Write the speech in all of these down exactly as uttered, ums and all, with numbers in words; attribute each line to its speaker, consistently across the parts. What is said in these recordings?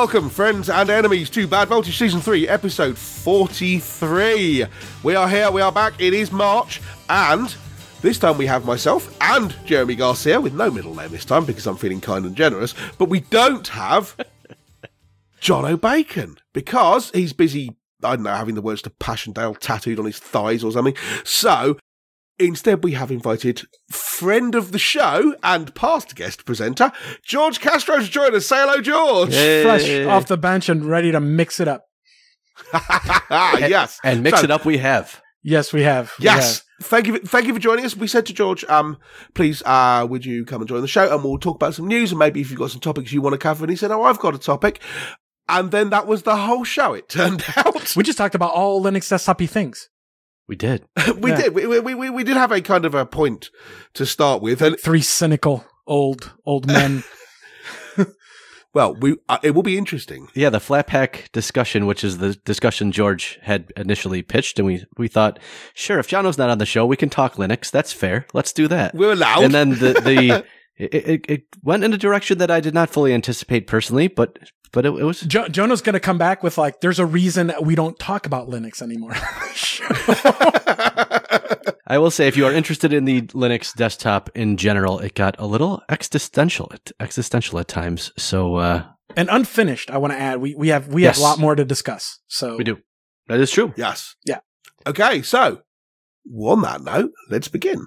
Speaker 1: Welcome, friends and enemies, to Bad Voltage Season three, Episode forty-three. We are here, we are back, it is March, and this time we have myself and Jeremy Garcia, with no middle name this time, because I'm feeling kind and generous, but we don't have John O'Bacon, because he's busy, I don't know, having the words to Passchendaele tattooed on his thighs or something. So, instead we have invited friend of the show and past guest presenter, George Castro, to join us. Say hello, George.
Speaker 2: Hey. Fresh off the bench and ready to mix it up.
Speaker 1: Yes.
Speaker 3: And, and mix
Speaker 1: so,
Speaker 3: it up we have.
Speaker 2: Yes, we have. We
Speaker 1: yes.
Speaker 2: Have.
Speaker 1: Thank you, thank you for joining us. We said to George, um, please, uh, would you come and join the show, and we'll talk about some news, and maybe if you've got some topics you want to cover. And he said, oh, I've got a topic. And then that was the whole show, it turned out.
Speaker 2: We just talked about all Linux desktop-y things.
Speaker 3: We did.
Speaker 1: we
Speaker 2: yeah.
Speaker 1: did. We, we, we, we did have a kind of a point to start with. And
Speaker 2: Three cynical old old men.
Speaker 1: Well, we uh, it will be interesting.
Speaker 3: Yeah, the Flatpak discussion, which is the discussion George had initially pitched, and we, we thought, sure, if Jono's not on the show, we can talk Linux. That's fair. Let's do that.
Speaker 1: We're allowed.
Speaker 3: And then the the it, it, it went in a direction that I did not fully anticipate personally, but but it, it was.
Speaker 2: Jo- Jono's going to come back with like, there's a reason that we don't talk about Linux anymore.
Speaker 3: I will say, if you are interested in the Linux desktop in general, it got a little existential, at, existential at times. So, uh,
Speaker 2: and unfinished. I want to add, we we have we
Speaker 3: yes.
Speaker 2: have a lot more to discuss. So
Speaker 3: we do. That is true.
Speaker 1: Yes.
Speaker 2: Yeah.
Speaker 1: Okay. So, on that note, let's begin.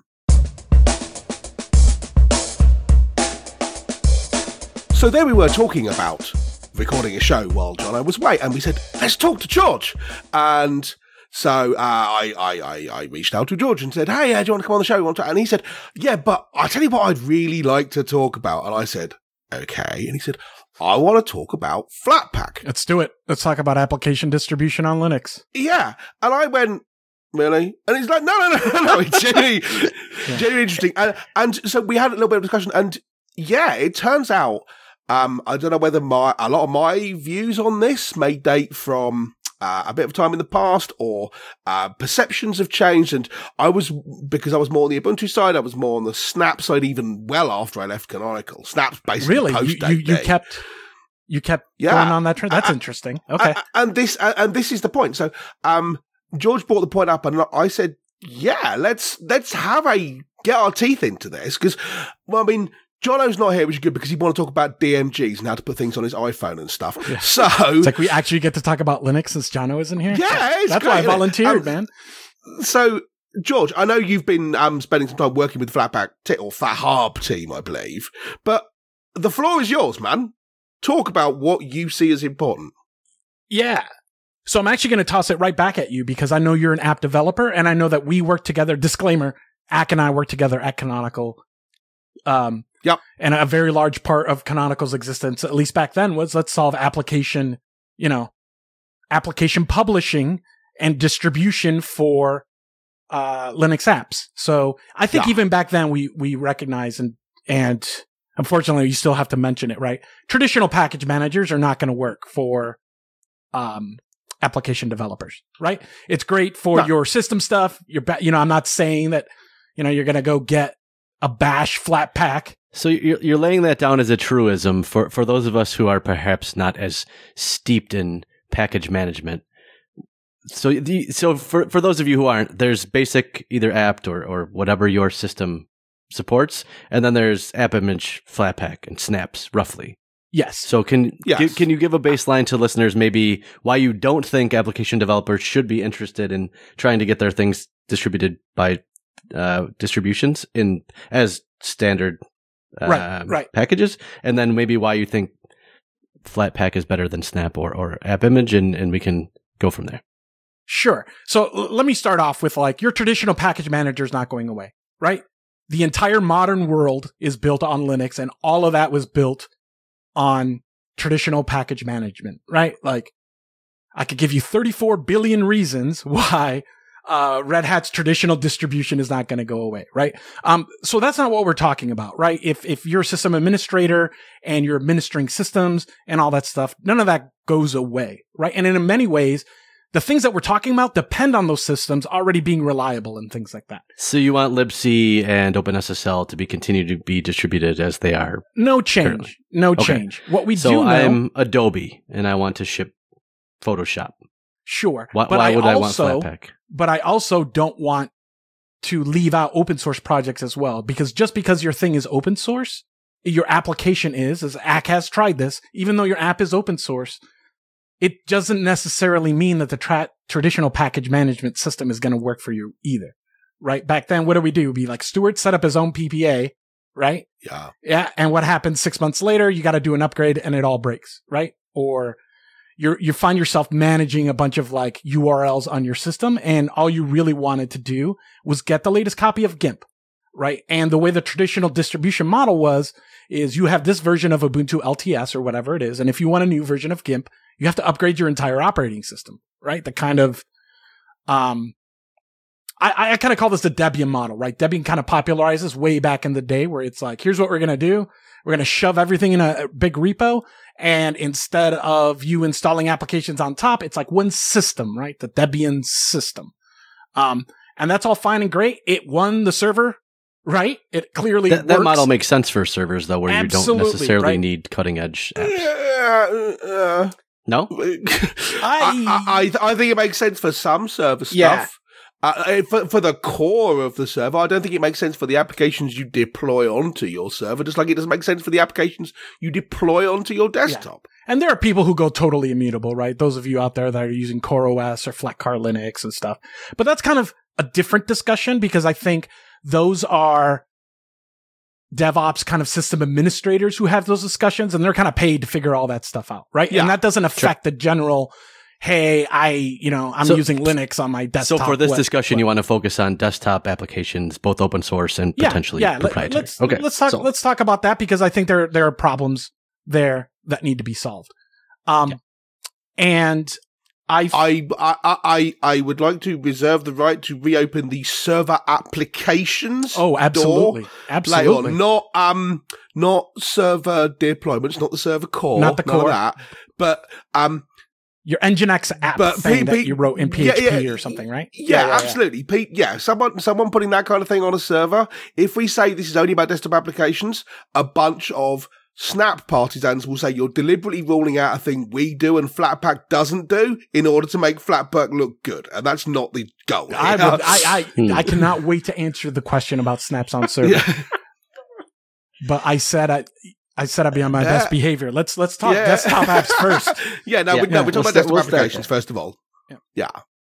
Speaker 1: So there we were talking about recording a show while Jono was away, and we said, let's talk to George. And so uh, I, I, I, I reached out to George and said, hey, uh, do you want to come on the show? You want to? And he said, yeah, but I tell you what I'd really like to talk about. And I said, okay. And he said, I want to talk about Flatpak.
Speaker 2: Let's do it. Let's talk about application distribution on Linux.
Speaker 1: Yeah. And I went, really? And he's like, no, no, no, no, no. It's genuinely, yeah. genuinely interesting. And, and so we had a little bit of discussion. And yeah, it turns out, um, I don't know whether my a lot of my views on this may date from Uh, a bit of time in the past, or uh, perceptions have changed. And I was, because I was more on the Ubuntu side, I was more on the Snap side, even well after I left Canonical. Snap's basically
Speaker 2: really
Speaker 1: post
Speaker 2: you, you, you kept you kept yeah. going on that trend. That's uh, interesting. Okay,
Speaker 1: uh, and this uh, and this is the point. So, um, George brought the point up, and I said, "Yeah, let's let's have a get our teeth into this." Because, well, I mean, Jono's not here, which is good, because he want to talk about D M Gs and how to put things on his iPhone and stuff. Yeah. So
Speaker 2: it's like we actually get to talk about Linux since Jono isn't here.
Speaker 1: Yeah, it's
Speaker 2: that's
Speaker 1: great,
Speaker 2: why I volunteered,
Speaker 1: um,
Speaker 2: man.
Speaker 1: So, George, I know you've been um, spending some time working with Flatpak t- or Fahab team, I believe, but the floor is yours, man. Talk about what you see as important.
Speaker 2: Yeah. So I'm actually going to toss it right back at you, because I know you're an app developer, and I know that we work together. Disclaimer: A C and I work together at Canonical. Um.
Speaker 1: Yep.
Speaker 2: And a very large part of Canonical's existence, at least back then, was let's solve application, you know, application publishing and distribution for uh, Linux apps. So I think yeah. even back then we we recognize, and and unfortunately you still have to mention it, right? Traditional package managers are not going to work for um, application developers, right? It's great for no. your system stuff. Your ba- you know, I'm not saying that, you know, you're going to go get a bash Flatpak.
Speaker 3: So you're you're laying that down as a truism for, for those of us who are perhaps not as steeped in package management. So the so for, for those of you who aren't, there's basic either apt or, or whatever your system supports, and then there's AppImage, Flatpak, and Snaps, roughly.
Speaker 2: Yes.
Speaker 3: So can
Speaker 1: yes.
Speaker 3: Can, can you give a baseline to listeners, maybe why you don't think application developers should be interested in trying to get their things distributed by uh, distributions in as standard Uh,
Speaker 2: right, right.
Speaker 3: packages, and then maybe why you think Flatpak is better than Snap or, or AppImage, and, and we can go from there.
Speaker 2: Sure. So l- let me start off with, like, your traditional package manager is not going away, right? The entire modern world is built on Linux, and all of that was built on traditional package management, right? Like, I could give you thirty-four billion reasons why Uh, Red Hat's traditional distribution is not going to go away, right? Um, so that's not what we're talking about, right? If, if you're a system administrator and you're administering systems and all that stuff, none of that goes away, right? And in many ways, the things that we're talking about depend on those systems already being reliable and things like that.
Speaker 3: So you want libc and OpenSSL to be continue to be distributed as they are?
Speaker 2: No change.
Speaker 3: Currently.
Speaker 2: No
Speaker 3: Okay.
Speaker 2: change. What we
Speaker 3: so
Speaker 2: do know,
Speaker 3: I'm Adobe and I want to ship Photoshop.
Speaker 2: sure.
Speaker 3: Why,
Speaker 2: but
Speaker 3: why
Speaker 2: I
Speaker 3: would
Speaker 2: also,
Speaker 3: I want Flatpak?
Speaker 2: But I also don't want to leave out open source projects as well, because just because your thing is open source, your application is, as A C has tried this, even though your app is open source, it doesn't necessarily mean that the tra- traditional package management system is going to work for you either, right? Back then, what do we do? We'd be like, Stuart set up his own P P A, right?
Speaker 1: Yeah.
Speaker 2: Yeah. And what happens six months later? You got to do an upgrade and it all breaks, right? Or you're, you find yourself managing a bunch of like U R Ls on your system, and all you really wanted to do was get the latest copy of GIMP, right? And the way the traditional distribution model was, is you have this version of Ubuntu L T S or whatever it is. And if you want a new version of GIMP, you have to upgrade your entire operating system, right? The kind of, um, I, I kind of call this the Debian model, right? Debian kind of popularizes way back in the day where it's like, here's what we're going to do. We're going to shove everything in a big repo. And instead of you installing applications on top, it's like one system, right? The Debian system. Um, and that's all fine and great. It won the server, right? It clearly
Speaker 3: That, that
Speaker 2: works.
Speaker 3: model makes sense for servers, though, where
Speaker 2: Absolutely,
Speaker 3: you don't necessarily
Speaker 2: right?
Speaker 3: need cutting edge apps.
Speaker 1: Yeah, uh,
Speaker 3: No?
Speaker 1: I, I, I, I think it makes sense for some server stuff.
Speaker 2: Yeah.
Speaker 1: Uh, for, for the core of the server, I don't think it makes sense for the applications you deploy onto your server, just like it doesn't make sense for the applications you deploy onto your desktop.
Speaker 2: And there are people who go totally immutable, right? Those of you out there that are using CoreOS or Flatcar Linux and stuff. But that's kind of a different discussion, because I think those are DevOps kind of system administrators who have those discussions, and they're kind of paid to figure all that stuff out, right?
Speaker 1: Yeah,
Speaker 2: and that doesn't affect sure. the general, hey, I, you know, I'm
Speaker 3: so,
Speaker 2: using Linux on my desktop.
Speaker 3: So for this
Speaker 2: what,
Speaker 3: discussion,
Speaker 2: what?
Speaker 3: you want to focus on desktop applications, both open source and
Speaker 2: yeah,
Speaker 3: potentially
Speaker 2: yeah,
Speaker 3: proprietary.
Speaker 2: Let's,
Speaker 3: okay,
Speaker 2: let's talk.
Speaker 3: so.
Speaker 2: Let's talk about that, because I think there there are problems there that need to be solved. Um, yeah. and I,
Speaker 1: I, I, I, I would like to reserve the right to reopen the server applications.
Speaker 2: Oh, absolutely,
Speaker 1: door
Speaker 2: absolutely.
Speaker 1: Later, not um, not server deployments, not the server core,
Speaker 2: not the core,
Speaker 1: none of that, but um.
Speaker 2: Your Nginx app
Speaker 1: but
Speaker 2: thing
Speaker 1: P-
Speaker 2: that you wrote in P H P
Speaker 1: yeah, yeah,
Speaker 2: or something, right?
Speaker 1: Yeah,
Speaker 2: yeah, yeah
Speaker 1: absolutely. Yeah. P- yeah, someone someone putting that kind of thing on a server. If we say this is only about desktop applications, a bunch of Snap partisans will say you're deliberately ruling out a thing we do and Flatpak doesn't do in order to make Flatpak look good, and that's not the goal.
Speaker 2: I, would, I, I, I cannot wait to answer the question about snaps on server. Yeah. But I said I. I said I'd be on my yeah. best behavior. Let's let's talk yeah. desktop apps first.
Speaker 1: yeah, no,
Speaker 2: yeah.
Speaker 1: we, no,
Speaker 2: yeah.
Speaker 1: we're talking
Speaker 2: we'll
Speaker 1: about
Speaker 2: st-
Speaker 1: desktop
Speaker 2: we'll
Speaker 1: applications first of all.
Speaker 2: Yeah.
Speaker 1: yeah.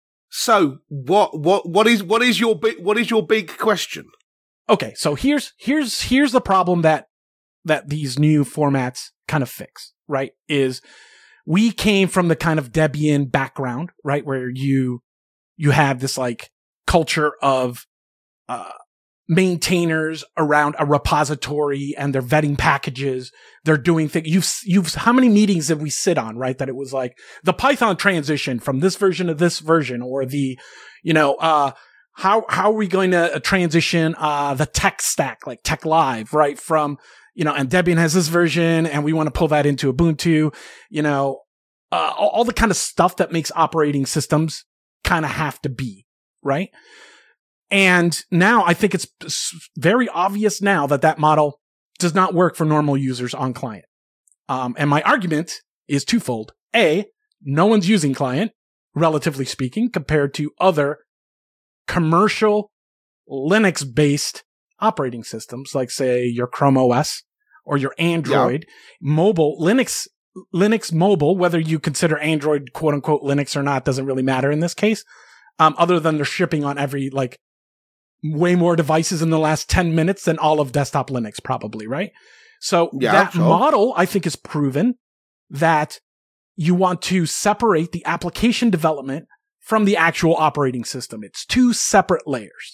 Speaker 1: So what what what is what is your big what is your big question?
Speaker 2: Okay, so here's here's here's the problem that that these new formats kind of fix, right? Is we came from the kind of Debian background, right, where you you have this like culture of uh maintainers around a repository, and they're vetting packages. They're doing things. You've, you've, how many meetings did we sit on, right? That it was like the Python transition from this version to this version, or the, you know, uh, how, how are we going to transition, uh, the tech stack, like Tech Live, right? From, you know, and Debian has this version and we want to pull that into Ubuntu, you know, uh, all, all the kind of stuff that makes operating systems kind of have to be, right? And now I think it's very obvious now that that model does not work for normal users on client. Um, and my argument is twofold. A, no one's using client, relatively speaking, compared to other commercial Linux-based operating systems, like say your Chrome O S or your Android yeah. mobile. Linux, Linux mobile, whether you consider Android quote unquote Linux or not, doesn't really matter in this case. Um, other than they're shipping on every like way more devices in the last ten minutes than all of desktop Linux, probably, right? So
Speaker 1: yeah,
Speaker 2: that
Speaker 1: sure.
Speaker 2: model, I think, is proven that you want to separate the application development from the actual operating system. It's two separate layers.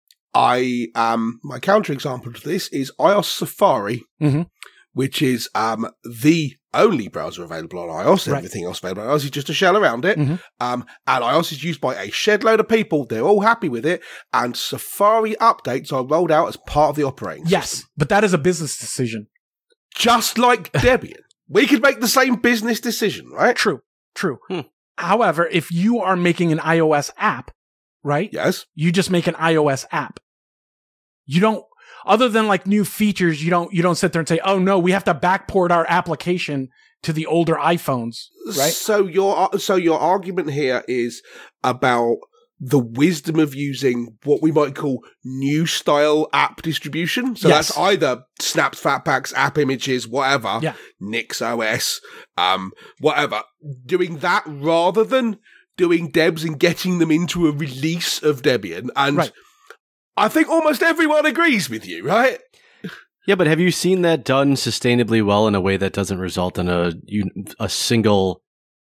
Speaker 1: I, um, my counterexample to this is iOS Safari,
Speaker 2: mm-hmm.
Speaker 1: which is, um, the only browser available on iOS.
Speaker 2: Right.
Speaker 1: Everything else available on iOS is just a shell around it.
Speaker 2: Mm-hmm.
Speaker 1: Um, and iOS is used by a shed load of people. They're all happy with it. And Safari updates are rolled out as part of the operating
Speaker 2: yes,
Speaker 1: system.
Speaker 2: But that is a business decision.
Speaker 1: Just like Debian. We could make the same business decision, right?
Speaker 2: True, true.
Speaker 3: Hmm.
Speaker 2: However, if you are making an iOS app, right?
Speaker 1: Yes.
Speaker 2: You just make an iOS app. You don't, other than like new features, you don't, you don't sit there and say, oh no, we have to backport our application to the older iPhones, right?
Speaker 1: So your, so your argument here is about the wisdom of using what we might call new style app distribution. So
Speaker 2: Yes.
Speaker 1: that's either Snaps, Flatpaks, App Images, whatever,
Speaker 2: Yeah.
Speaker 1: NixOS, um, whatever. Doing that rather than doing Debs and getting them into a release of Debian. And
Speaker 2: Right.
Speaker 1: I think almost everyone agrees with you, right?
Speaker 3: Yeah, but have you seen that done sustainably well in a way that doesn't result in a you, a single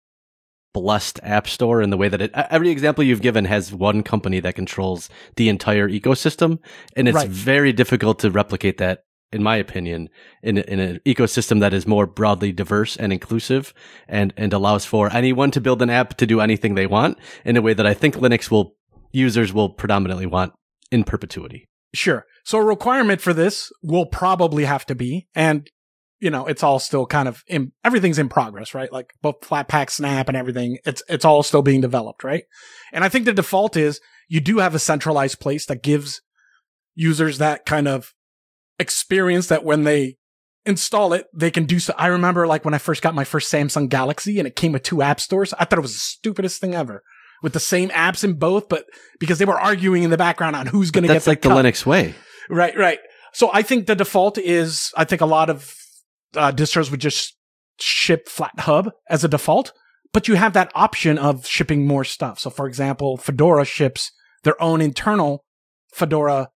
Speaker 3: blessed app store in the way that it, every example you've given has one company that controls the entire ecosystem, and it's
Speaker 2: Right.
Speaker 3: very difficult to replicate that, in my opinion, in, in an ecosystem that is more broadly diverse and inclusive and, and allows for anyone to build an app to do anything they want in a way that I think Linux will users will predominantly want in perpetuity.
Speaker 2: Sure. So a requirement for this will probably have to be, and you know, it's all still kind of in, everything's in progress, right? Like both Flatpak, Snap, and everything. It's it's all still being developed, right? And I think the default is you do have a centralized place that gives users that kind of experience that when they install it, they can do so. I remember like when I first got my first Samsung Galaxy and it came with two app stores. I thought it was the stupidest thing ever. With the same apps in both, but because they were arguing in the background on who's going to get
Speaker 3: That's like the
Speaker 2: cut.
Speaker 3: Linux way.
Speaker 2: Right, right. So I think the default is, I think a lot of uh, distros would just ship FlatHub as a default, but you have that option of shipping more stuff. So for example, Fedora ships their own internal Fedora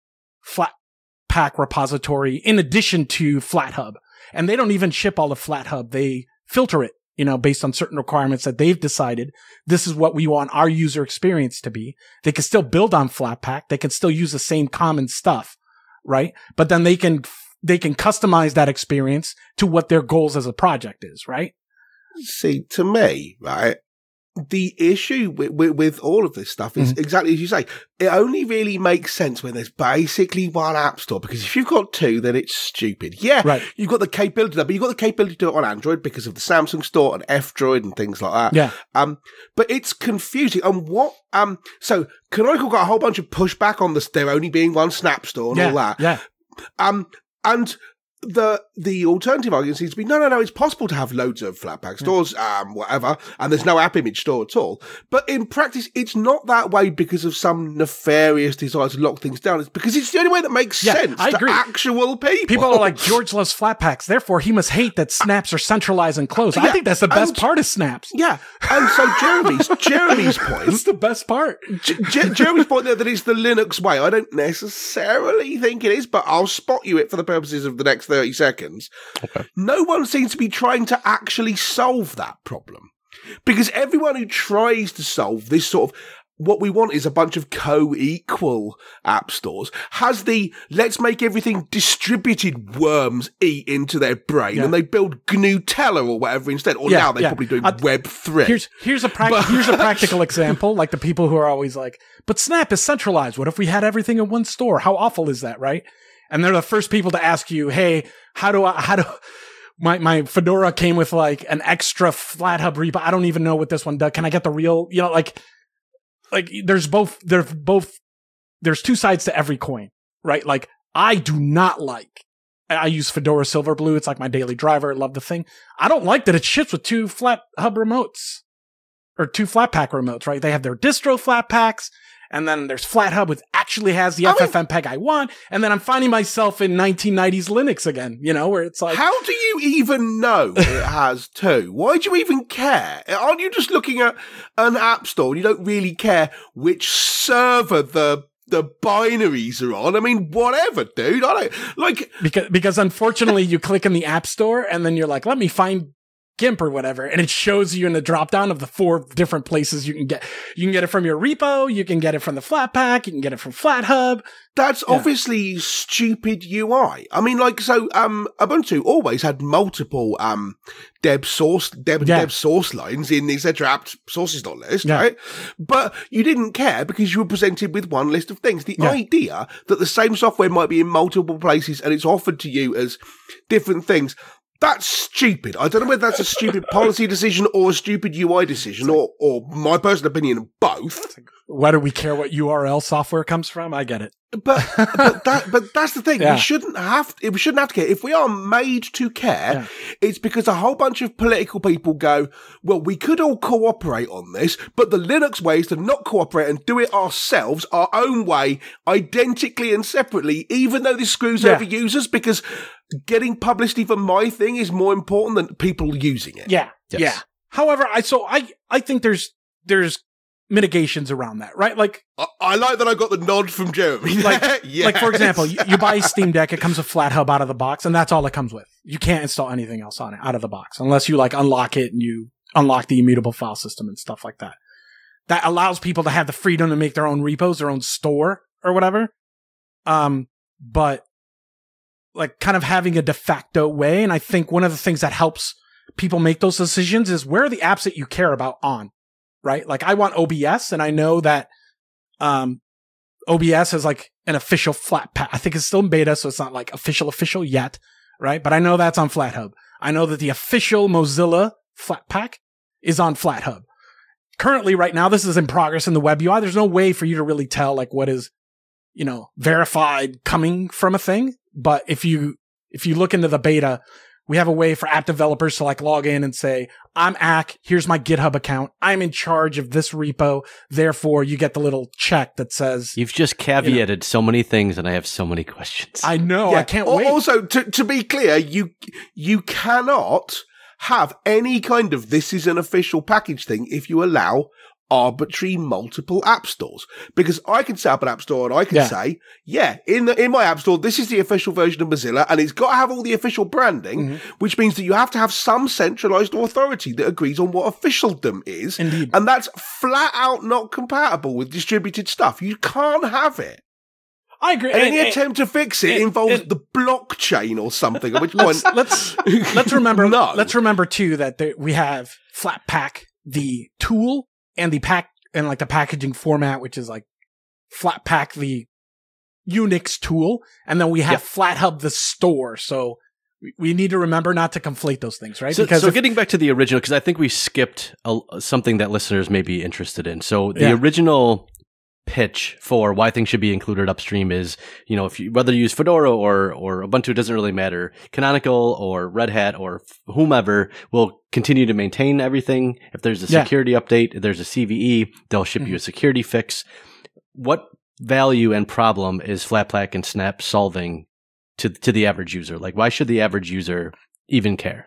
Speaker 2: Flatpak repository in addition to FlatHub. And they don't even ship all of FlatHub. They filter it, you know, based on certain requirements that they've decided this is what we want our user experience to be. They can still build on Flatpak. They can still use the same common stuff, right? But then they can, they can customize that experience to what their goals as a project is, right?
Speaker 1: See, to me, right, the issue with, with, with all of this stuff is
Speaker 2: Mm-hmm.
Speaker 1: exactly as you say. It only really makes sense when there's basically one app store, because if you've got two, then it's stupid. Yeah,
Speaker 2: Right.
Speaker 1: you've got the capability, but you've got the capability to do it on Android because of the Samsung store and F-Droid and things like that.
Speaker 2: Yeah.
Speaker 1: Um, but it's confusing. And what, um, so Canonical got a whole bunch of pushback on this, there only being one Snap store and
Speaker 2: Yeah.
Speaker 1: all that.
Speaker 2: Yeah.
Speaker 1: Um, and the the alternative argument seems to be, no, no, no, it's possible to have loads of Flatpak stores, um, whatever, and there's no app image store at all. But in practice, it's not that way because of some nefarious desire to lock things down. It's because it's the only way that makes
Speaker 2: Yeah,
Speaker 1: sense
Speaker 2: I
Speaker 1: to
Speaker 2: agree.
Speaker 1: actual people.
Speaker 2: People are like, George loves Flatpaks, therefore he must hate that snaps are centralized and closed. I
Speaker 1: Yeah,
Speaker 2: think that's the best
Speaker 1: and-
Speaker 2: part of snaps.
Speaker 1: Yeah, and so Jeremy's Jeremy's point
Speaker 2: It's the best part.
Speaker 1: J- J- Jeremy's point there that it's the Linux way. I don't necessarily think it is, but I'll spot you it for the purposes of the next thirty seconds.
Speaker 3: Okay.
Speaker 1: No one seems to be trying to actually solve that problem. Because everyone who tries to solve this sort of, what we want is a bunch of co-equal app stores, has the let's make everything distributed worms eat into their brain,
Speaker 2: Yeah.
Speaker 1: and they build G N U Teller or whatever instead. Or
Speaker 2: Yeah,
Speaker 1: now they're
Speaker 2: yeah.
Speaker 1: probably doing
Speaker 2: Uh,
Speaker 1: Web three.
Speaker 2: Here's here's a prac- here's a practical example. Like the people who are always like, "But Snap is centralized. What if we had everything in one store? How awful is that, right?" And they're the first people to ask you, "Hey, how do I? How do my my Fedora came with like an extra FlatHub repo? I don't even know what this one does. Can I get the real? You know, like like there's both there's both there's two sides to every coin, right? Like I do not like." I use Fedora Silverblue. It's like my daily driver. I love the thing. I don't like that it ships with two flat hub remotes or two Flatpak remotes, right? They have their distro Flatpaks, and then there's FlatHub, which actually has the
Speaker 1: I mean-
Speaker 2: F F Mpeg I want. And then I'm finding myself in nineteen nineties Linux again, you know, where it's like,
Speaker 1: How do you even know it has two? Why do you even care? Aren't you just looking at an app store and you don't really care which server the the binaries are on? I mean, whatever, dude. I don't like.
Speaker 2: because, because unfortunately you click in the app store and then you're like, let me find GIMP or whatever. And it shows you in the drop down of the four different places you can get. You can get it from your repo. You can get it from the Flatpak. You can get it from FlatHub.
Speaker 1: That's
Speaker 2: Yeah.
Speaker 1: obviously stupid U I. I mean, like, so um, Ubuntu always had multiple um deb source deb
Speaker 2: Yeah.
Speaker 1: deb source lines in the et cetera apt sources dot list,
Speaker 2: Yeah.
Speaker 1: right? But you didn't care because you were presented with one list of things. The
Speaker 2: Yeah.
Speaker 1: idea that the same software might be in multiple places and it's offered to you as different things That's stupid. I don't know whether that's a stupid policy decision or a stupid U I decision, or, or my personal opinion, both.
Speaker 2: Why do we care what U R L software comes from? I get it.
Speaker 1: But but that but that's the thing.
Speaker 2: Yeah.
Speaker 1: We shouldn't have we shouldn't have to care. If we are made to care,
Speaker 2: Yeah.
Speaker 1: it's because a whole bunch of political people go, well, we could all cooperate on this, but the Linux way is to not cooperate and do it ourselves, our own way, identically and separately, even though this screws
Speaker 2: Yeah.
Speaker 1: over users, because getting publicity for my thing is more important than people using it.
Speaker 2: Yeah.
Speaker 3: Yes.
Speaker 2: Yeah. However, I so I I think there's there's mitigations around that, right? Like
Speaker 1: I, I like that I got the nod from Jeremy.
Speaker 2: like,
Speaker 1: Yes.
Speaker 2: like for example, you, you buy a Steam Deck, it comes with FlatHub out of the box, and that's all it comes with. You can't install anything else on it out of the box unless you like unlock it and you unlock the immutable file system and stuff like that. That allows people to have the freedom to make their own repos, their own store or whatever. Um, but like kind of having a de facto way, and I think one of the things that helps people make those decisions is where are the apps that you care about on. Right? Like I want O B S and I know that, um, O B S is like an official Flatpak. I think it's still in beta, so it's not like official, official yet. Right? But I know that's on FlatHub. I know that the official Mozilla Flatpak is on FlatHub. Currently, right now, this is in progress in the web U I. There's no way for you to really tell like what is, you know, verified coming from a thing. But if you, if you look into the beta, we have a way for app developers to like log in and say, I'm A C, here's my GitHub account. I'm in charge of this repo. Therefore, you get the little check that says,
Speaker 3: You've just caveated
Speaker 2: You know.
Speaker 3: so many things, and I have so many questions.
Speaker 2: I know,
Speaker 1: Yeah.
Speaker 2: I can't
Speaker 1: Al-
Speaker 2: wait.
Speaker 1: Also, to, to be clear, you you cannot have any kind of this is an official package thing if you allow arbitrary multiple app stores. Because I can set up an app store and I can
Speaker 2: Yeah.
Speaker 1: say, yeah, in the in my app store, this is the official version of Mozilla, and it's got to have all the official branding,
Speaker 2: Mm-hmm.
Speaker 1: which means that you have to have some centralized authority that agrees on what officialdom is.
Speaker 2: Indeed.
Speaker 1: And that's flat out not compatible with distributed stuff. You can't have it.
Speaker 2: I agree.
Speaker 1: And any
Speaker 2: And- and-
Speaker 1: attempt to fix it
Speaker 2: it-
Speaker 1: involves
Speaker 2: it-
Speaker 1: the blockchain or something, at which point...
Speaker 2: let's, let's, let's remember,
Speaker 1: No.
Speaker 2: let's remember too that there, we have Flatpak, the tool, and the pack, and like the packaging format, which is like Flatpak, the Unix tool, and then we have FlatHub, the store. So we, we need to remember not to conflate those things, right?
Speaker 3: So,
Speaker 2: because
Speaker 3: so
Speaker 2: if-
Speaker 3: getting back to the original, because I think we skipped a, something that listeners may be interested in. So the
Speaker 2: Yeah.
Speaker 3: original pitch for why things should be included upstream is, you know, if you, whether you use Fedora or, or Ubuntu, it doesn't really matter. Canonical or Red Hat or whomever will continue to maintain everything. If there's a
Speaker 2: Yeah.
Speaker 3: security update, if there's a C V E, they'll ship you a security fix. What value and problem is Flatpak and Snap solving to, to the average user? Like, why should the average user even care?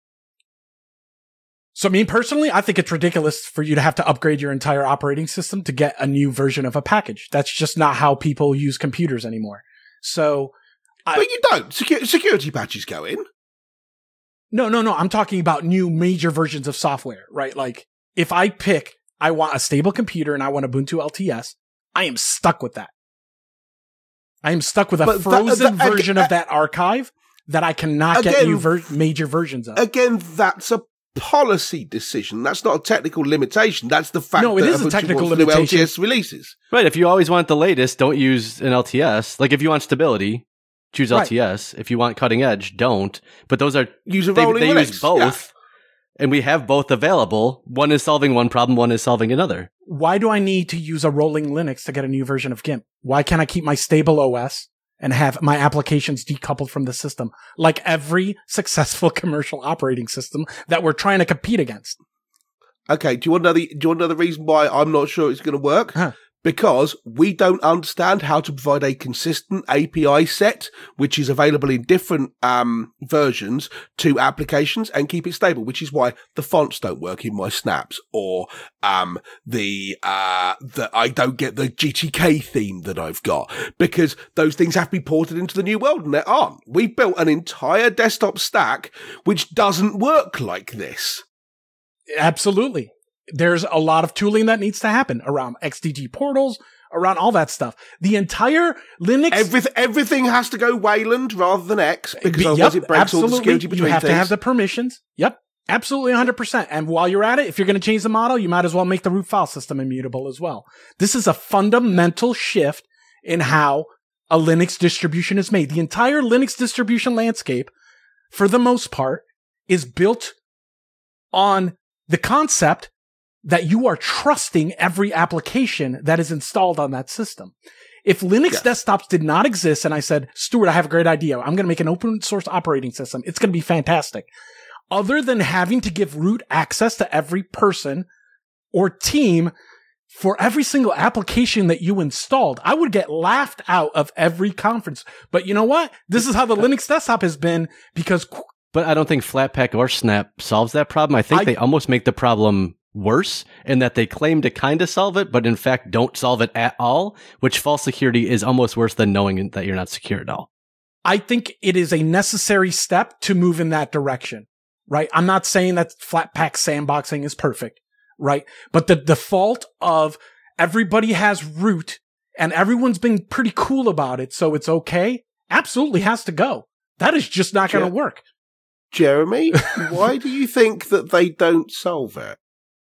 Speaker 2: So me personally, I think it's ridiculous for you to have to upgrade your entire operating system to get a new version of a package. That's just not how people use computers anymore. So I-
Speaker 1: But you don't. Secu- security patches go in.
Speaker 2: no, no, no. I'm talking about new major versions of software, right? Like if I pick, I want a stable computer and I want Ubuntu L T S, I am stuck with that. I am stuck with a
Speaker 1: But that-
Speaker 2: frozen
Speaker 1: that-
Speaker 2: version
Speaker 1: ag-
Speaker 2: of that archive that I cannot get
Speaker 1: Again-
Speaker 2: new ver- major versions of.
Speaker 1: Again, that's a policy decision. That's not a technical limitation. That's the fact
Speaker 2: No, it
Speaker 1: that
Speaker 2: is a
Speaker 1: Ubuntu
Speaker 2: technical
Speaker 1: wants new
Speaker 2: limitation.
Speaker 1: L T S releases.
Speaker 3: Right. If you always want the latest, don't use an L T S. Like if you want stability, choose
Speaker 2: Right.
Speaker 3: L T S. If you want cutting edge, don't. But those are
Speaker 1: Use a
Speaker 3: they,
Speaker 1: rolling
Speaker 3: they
Speaker 1: Linux.
Speaker 3: use both, and we have both available. One is solving one problem, one is solving another.
Speaker 2: Why do I need to use a rolling Linux to get a new version of GIMP? Why can't I keep my stable O S and have my applications decoupled from the system like every successful commercial operating system that we're trying to compete against?
Speaker 1: Okay, do you want another? Do you want another reason why I'm not sure it's going to work?
Speaker 2: Huh.
Speaker 1: Because we don't understand how to provide a consistent A P I set, which is available in different um, versions to applications, and keep it stable. Which is why the fonts don't work in my snaps, or um, the uh, the I don't get the G T K theme that I've got, because those things have to be ported into the new world, and they aren't. We've built an entire desktop stack which doesn't work like this.
Speaker 2: Absolutely. There's a lot of tooling that needs to happen around X D G portals, around all that stuff. The entire Linux...
Speaker 1: Everything, everything has to go Wayland rather than X, because
Speaker 2: Be-
Speaker 1: otherwise
Speaker 2: yep,
Speaker 1: it breaks all
Speaker 2: absolutely.
Speaker 1: the security between
Speaker 2: You have
Speaker 1: things.
Speaker 2: to have the permissions. Yep. Absolutely one hundred percent. And while you're at it, if you're going to change the model, you might as well make the root file system immutable as well. This is a fundamental shift in how a Linux distribution is made. The entire Linux distribution landscape for the most part, is built on the concept that you are trusting every application that is installed on that system. If Linux yes. desktops did not exist and I said, Stuart, I have a great idea. I'm going to make an open source operating system. It's going to be fantastic. Other than having to give root access to every person or team for every single application that you installed, I would get laughed out of every conference. But you know what? This is how the Linux desktop has been because...
Speaker 3: But I don't think Flatpak or Snap solves that problem. I think I, they almost make the problem worse in that they claim to kind of solve it, but in fact don't solve it at all, which false security is almost worse than knowing that you're not secure at all.
Speaker 2: I think it is a necessary step to move in that direction, right? I'm not saying that Flatpak sandboxing is perfect, right? But the default of everybody has root and everyone's been pretty cool about it, so it's okay, absolutely has to go. That is just not going to work.
Speaker 1: Jeremy, why do you think that they don't solve it?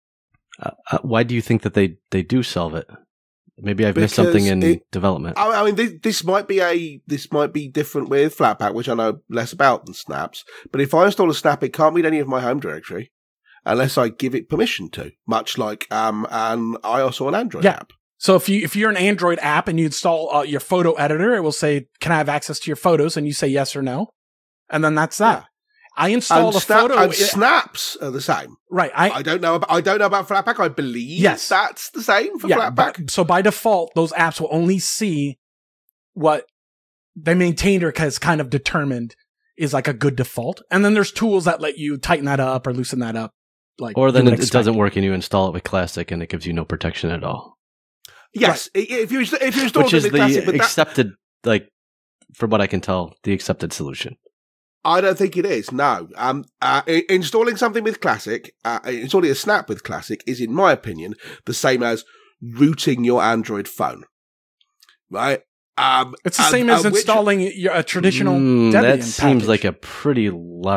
Speaker 3: Uh, uh, why do you think that they, they do solve it? Maybe I've because missed something in it, development.
Speaker 1: I, I mean, this, this might be a this might be different with Flatpak, which I know less about than Snaps. But if I install a Snap, it can't read any of my home directory unless I give it permission to. Much like um an iOS or an Android
Speaker 2: yeah.
Speaker 1: app.
Speaker 2: So if you if you're an Android app and you install uh, your photo editor, it will say, "Can I have access to your photos?" And you say yes or no, and then that's that. Yeah. I installed
Speaker 1: and
Speaker 2: a photo.
Speaker 1: And Snaps are the same,
Speaker 2: right? I,
Speaker 1: I don't know. About, I don't know about Flatpak. I believe
Speaker 2: yes.
Speaker 1: that's the same for
Speaker 2: yeah,
Speaker 1: Flatpak.
Speaker 2: But, so by default, those apps will only see what the maintainer has kind of determined is like a good default, and then there's tools that let you tighten that up or loosen that up. Like,
Speaker 3: or then it, it doesn't work, and you install it with Classic, and it gives you no protection at all.
Speaker 1: Yes, right. if you if you install
Speaker 3: which is
Speaker 1: the
Speaker 3: Classic,
Speaker 1: but
Speaker 3: accepted, that- like from what I can tell, the accepted solution.
Speaker 1: I don't think it is. No, um, uh, installing something with Classic, uh, installing a Snap with Classic is, in my opinion, the same as rooting your Android phone. Right? Um,
Speaker 2: it's the
Speaker 1: and,
Speaker 2: same as
Speaker 1: uh,
Speaker 2: installing
Speaker 1: which,
Speaker 2: a traditional
Speaker 3: mm,
Speaker 2: Debian
Speaker 3: That seems
Speaker 2: package.
Speaker 3: like a pretty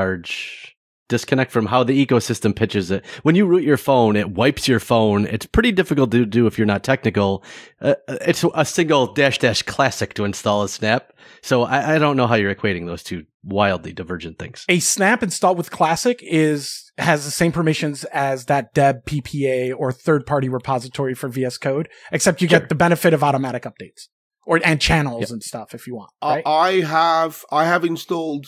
Speaker 3: large disconnect from how the ecosystem pitches it. When you root your phone, it wipes your phone. It's pretty difficult to do if you're not technical. Uh, it's a single dash dash Classic to install a Snap. So I, I don't know how you're equating those two wildly divergent things.
Speaker 2: A Snap installed with Classic is has the same permissions as that Deb P P A or third-party repository for V S Code, except you
Speaker 1: sure.
Speaker 2: get the benefit of automatic updates or and channels yep. and stuff if you want. Right?
Speaker 1: I have I have installed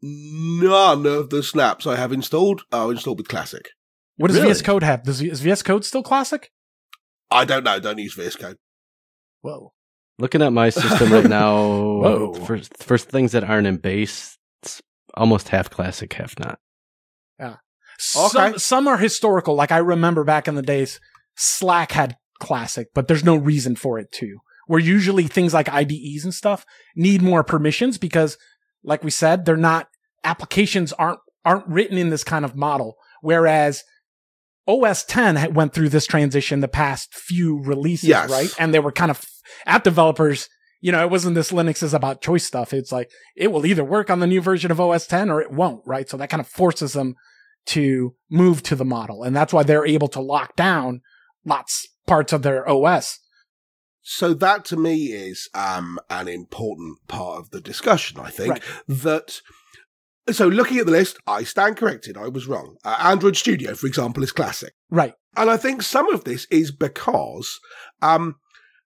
Speaker 1: none of the Snaps I have installed are installed with Classic.
Speaker 2: What does
Speaker 3: really?
Speaker 2: V S Code have? Does is V S Code still Classic?
Speaker 1: I don't know. Don't use V S Code.
Speaker 2: Whoa.
Speaker 3: Looking at my system right now,
Speaker 2: Whoa.
Speaker 3: For, for things that aren't in base, it's almost half Classic, half not.
Speaker 2: Yeah.
Speaker 1: Okay.
Speaker 2: Some, some are historical. Like I remember back in the days, Slack had Classic, but there's no reason for it to. Where usually things like I D Es and stuff need more permissions because, like we said, they're not applications aren't aren't written in this kind of model. Whereas O S ten went through this transition the past few releases,
Speaker 1: yes.
Speaker 2: right? And they were kind of app developers. You know, it wasn't this Linux is about choice stuff. It's like it will either work on the new version of O S ten or it won't, right? So that kind of forces them to move to the model, and that's why they're able to lock down lots parts of their O S.
Speaker 1: So that to me is um, an important part of the discussion, I think,
Speaker 2: right.
Speaker 1: that, so looking at the list, I stand corrected. I was wrong. Uh, Android Studio, for example, is Classic.
Speaker 2: Right.
Speaker 1: And I think some of this is because um,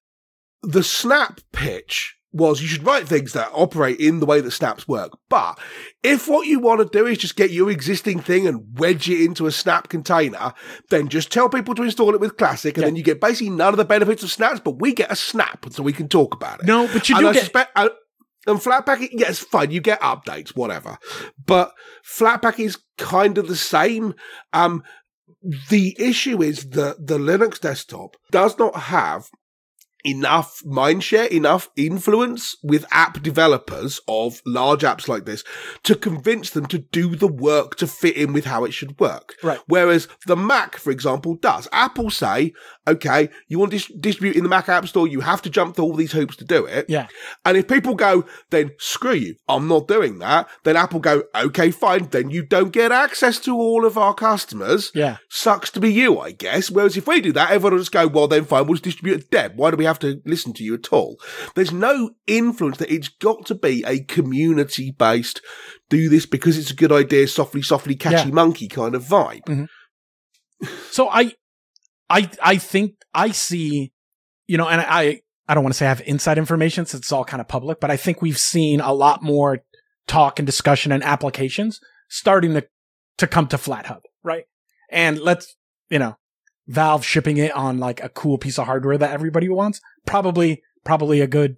Speaker 1: the Snap pitch was you should write things that operate in the way that Snaps work. But if what you want to do is just get your existing thing and wedge it into a Snap container, then just tell people to install it with Classic, and yeah. then you get basically none of the benefits of Snaps, but we get a Snap so we can talk about it.
Speaker 2: No, but you
Speaker 1: and
Speaker 2: do
Speaker 1: I
Speaker 2: get...
Speaker 1: Suspect, uh, and Flatpak, yes, fine, you get updates, whatever. But Flatpak is kind of the same. Um, the issue is that the Linux desktop does not have enough mindshare, enough influence with app developers of large apps like this to convince them to do the work to fit in with how it should work.
Speaker 2: Right.
Speaker 1: Whereas the Mac, for example, does. Apple say, okay, you want to dis- distribute in the Mac App Store, you have to jump through all these hoops to do it.
Speaker 2: Yeah.
Speaker 1: And if people go, then screw you, I'm not doing that, then Apple go, okay, fine, then you don't get access to all of our customers.
Speaker 2: Yeah.
Speaker 1: Sucks to be you, I guess. Whereas if we do that, everyone will just go, well, then fine, we'll just distribute a Deb. Why do we have to listen to you at all. There's no influence that it's got to be a community based, do this because it's a good idea, softly, softly, catchy
Speaker 2: Yeah.
Speaker 1: monkey kind of vibe.
Speaker 2: Mm-hmm. So I, I, I think I see, you know, and I, I don't want to say I have inside information since it's all kind of public, but I think we've seen a lot more talk and discussion and applications starting to, to come to FlatHub, right? And let's, you know, Valve shipping it on like a cool piece of hardware that everybody wants. Probably, probably a good,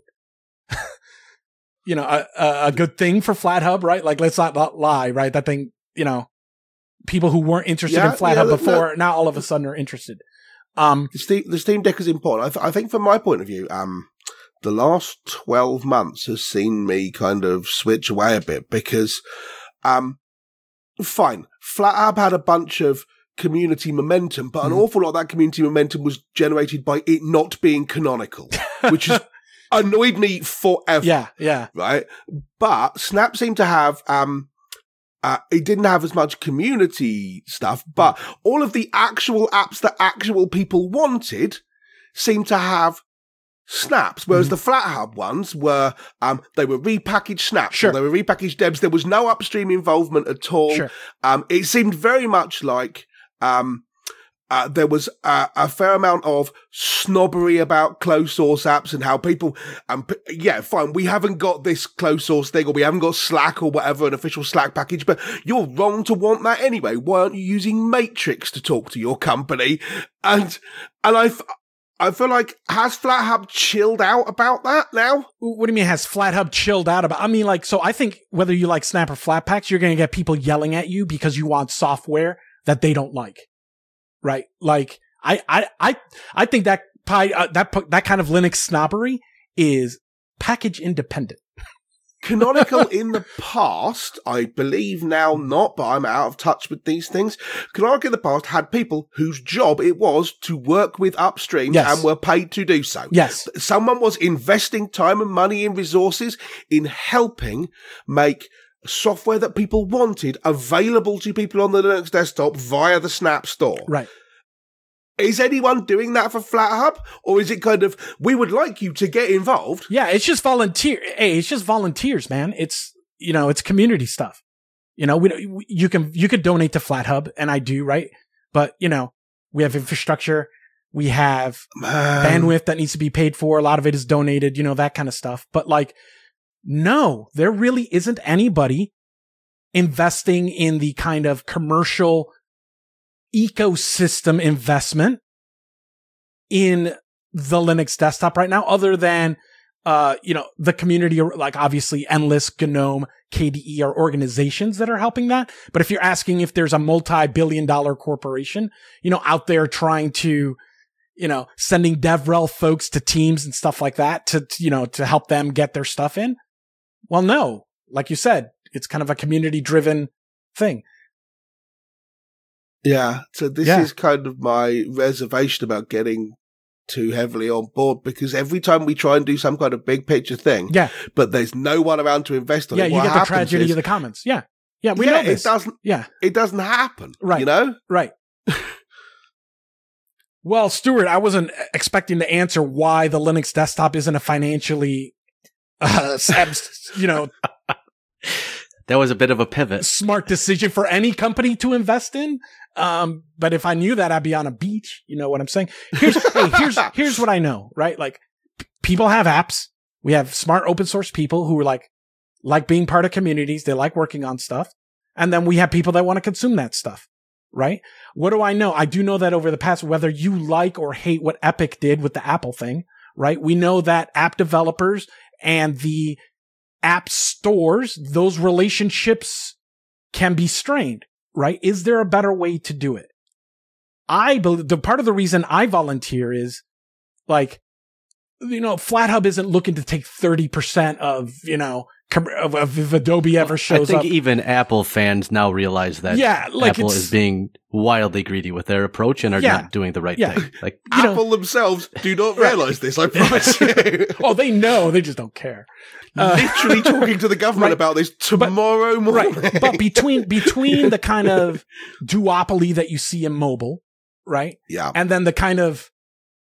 Speaker 2: you know, a, a, a good thing for FlatHub, right? Like, let's not lie, right? That thing, you know, people who weren't interested
Speaker 1: Yeah,
Speaker 2: in FlatHub
Speaker 1: yeah,
Speaker 2: before,
Speaker 1: no.
Speaker 2: now all of a sudden are interested. Um,
Speaker 1: The Steam, the Steam Deck is important. I, th- I think from my point of view, um, the last twelve months has seen me kind of switch away a bit because, um, fine, FlatHub had a bunch of community momentum, but an
Speaker 2: Mhm.
Speaker 1: awful lot of that community momentum was generated by it not being canonical, which has annoyed me forever.
Speaker 2: yeah, yeah.
Speaker 1: Right? But Snap seemed to have, um, uh, it didn't have as much community stuff, but all of the actual apps that actual people wanted seemed to have snaps, whereas
Speaker 2: Mm-hmm.
Speaker 1: the FlatHub ones were, um, they were repackaged snaps,
Speaker 2: Sure.
Speaker 1: or they were repackaged devs. There was no upstream involvement at all.
Speaker 2: Sure.
Speaker 1: Um, it seemed very much like, um, Uh, there was uh, a fair amount of snobbery about closed source apps and how people, um, p- yeah, fine, we haven't got this closed source thing or we haven't got Slack or whatever, an official Slack package, but you're wrong to want that anyway. Why aren't you using Matrix to talk to your company? And, and I, f- I feel like, has FlatHub chilled out about that now?
Speaker 2: What do you mean has FlatHub chilled out about? I mean, like, so I think whether you like Snap or Flatpaks, you're going to get people yelling at you because you want software that they don't like. Right? Like, I, I, I, I think that pi- uh, that, that kind of Linux snobbery is package independent.
Speaker 1: Canonical in the past, I believe now not, but I'm out of touch with these things. Canonical in the past had people whose job it was to work with upstream
Speaker 2: Yes.
Speaker 1: and were paid to do so.
Speaker 2: Yes.
Speaker 1: Someone was investing time and money and resources in helping make software that people wanted available to people on the Linux desktop via the Snap Store.
Speaker 2: Right.
Speaker 1: Is anyone doing that for FlatHub? Or is it kind of, we would like you to get involved?
Speaker 2: Yeah. It's just volunteer. Hey, it's just volunteers, man. It's, you know, it's community stuff. You know, we, we you can, you could donate to FlatHub and I do, right? But, you know, we have infrastructure. We have
Speaker 1: Man.
Speaker 2: bandwidth that needs to be paid for. A lot of it is donated, you know, that kind of stuff. But like, no, there really isn't anybody investing in the kind of commercial ecosystem investment in the Linux desktop right now, other than, uh, you know, the community, like obviously Endless, GNOME, K D E are organizations that are helping that. But if you're asking if there's a multi-billion dollar corporation, you know, out there trying to, you know, sending DevRel folks to teams and stuff like that to, you know, to help them get their stuff in. Well, no, like you said, it's kind of a community driven thing.
Speaker 1: Yeah. So this
Speaker 2: Yeah.
Speaker 1: is kind of my reservation about getting too heavily on board, because every time we try and do some kind of big picture thing,
Speaker 2: Yeah.
Speaker 1: but there's no one around to invest on
Speaker 2: Yeah.
Speaker 1: it.
Speaker 2: You
Speaker 1: what
Speaker 2: get the
Speaker 1: happens
Speaker 2: tragedy
Speaker 1: is-
Speaker 2: of the commons. Yeah. Yeah. We
Speaker 1: yeah,
Speaker 2: know this.
Speaker 1: it doesn't,
Speaker 2: Yeah.
Speaker 1: it doesn't happen.
Speaker 2: Right.
Speaker 1: You know?
Speaker 2: Right. Well, Stuart, I wasn't expecting to answer why the Linux desktop isn't a financially, uh, abs- you know,
Speaker 3: That was a bit of a pivot.
Speaker 2: smart decision for any company to invest in. Um, but if I knew that, I'd be on a beach. You know what I'm saying? Here's, hey, here's, here's what I know, right? Like p- people have apps. We have smart open source people who are like, like being part of communities. They like working on stuff. And then we have people that want to consume that stuff, right? What do I know? I do know that over the past, whether you like or hate what Epic did with the Apple thing, right? We know that app developers and the app stores, those relationships can be strained, right? Is there a better way to do it? I believe the part of the reason I volunteer is like, you know, FlatHub isn't looking to take thirty percent of, you know, com- of, of if Adobe ever
Speaker 3: I
Speaker 2: shows
Speaker 3: think
Speaker 2: up.
Speaker 3: even Apple fans now realize that
Speaker 2: Yeah, like
Speaker 3: Apple
Speaker 2: it's-
Speaker 3: is being wildly greedy with their approach and are
Speaker 2: Yeah.
Speaker 3: not doing the right
Speaker 2: Yeah.
Speaker 3: thing. Like,
Speaker 2: You know-
Speaker 1: Apple themselves do not realize this, I promise you.
Speaker 2: Oh, they know. They just don't care. Uh,
Speaker 1: Literally talking to the government
Speaker 2: right.
Speaker 1: about this tomorrow morning.
Speaker 2: Right. But between, between the kind of duopoly that you see in mobile, right?
Speaker 1: Yeah.
Speaker 2: And then the kind of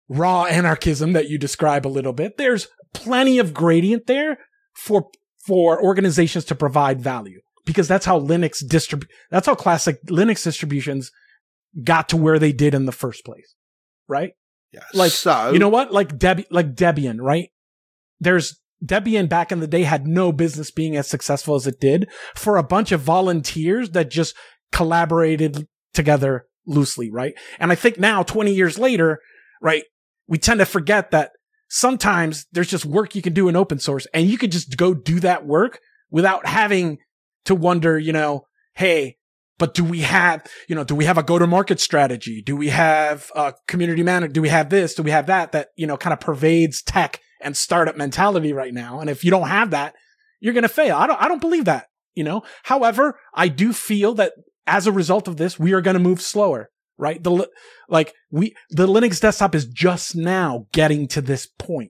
Speaker 2: raw anarchism that you describe a little bit. There's plenty of gradient there for for organizations to provide value, because that's how Linux distrib- that's how classic Linux distributions got to where they did in the first place, right?
Speaker 1: Yeah.
Speaker 2: Like,
Speaker 1: so,
Speaker 2: you know what? Like Debi- like Debian, right? There's Debian back in the day had no business being as successful as it did for a bunch of volunteers that just collaborated together loosely, right? And I think now, twenty years later, right, we tend to forget that sometimes there's just work you can do in open source, and you could just go do that work without having to wonder, you know, hey, but do we have, you know, do we have a go-to-market strategy? Do we have a community manager? Do we have this? Do we have that? That, you know, kind of pervades tech and startup mentality right now. And if you don't have that, you're going to fail. I don't, I don't believe that, you know. However, I do feel that as a result of this, we are going to move slower, right? The, like we, the Linux desktop is just now getting to this point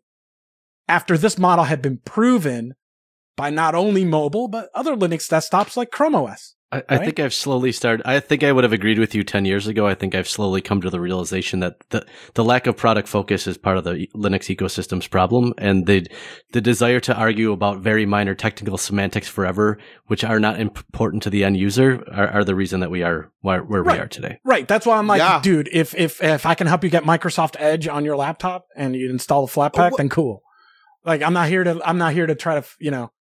Speaker 2: after this model had been proven by not only mobile, but other Linux desktops like Chrome O S.
Speaker 3: I, I
Speaker 2: right?
Speaker 3: think I've slowly started. I think I would have agreed with you ten years ago. I think I've slowly come to the realization that the, the lack of product focus is part of the Linux ecosystem's problem. And the, the desire to argue about very minor technical semantics forever, which are not important to the end user, are, are the reason that we are where, where
Speaker 2: right.
Speaker 3: we are today.
Speaker 2: Right. That's why I'm like,
Speaker 1: yeah.
Speaker 2: dude, if, if, if I can help you get Microsoft Edge on your laptop and you install a Flatpak, oh, then cool. Like, I'm not here to, I'm not here to try to, you know.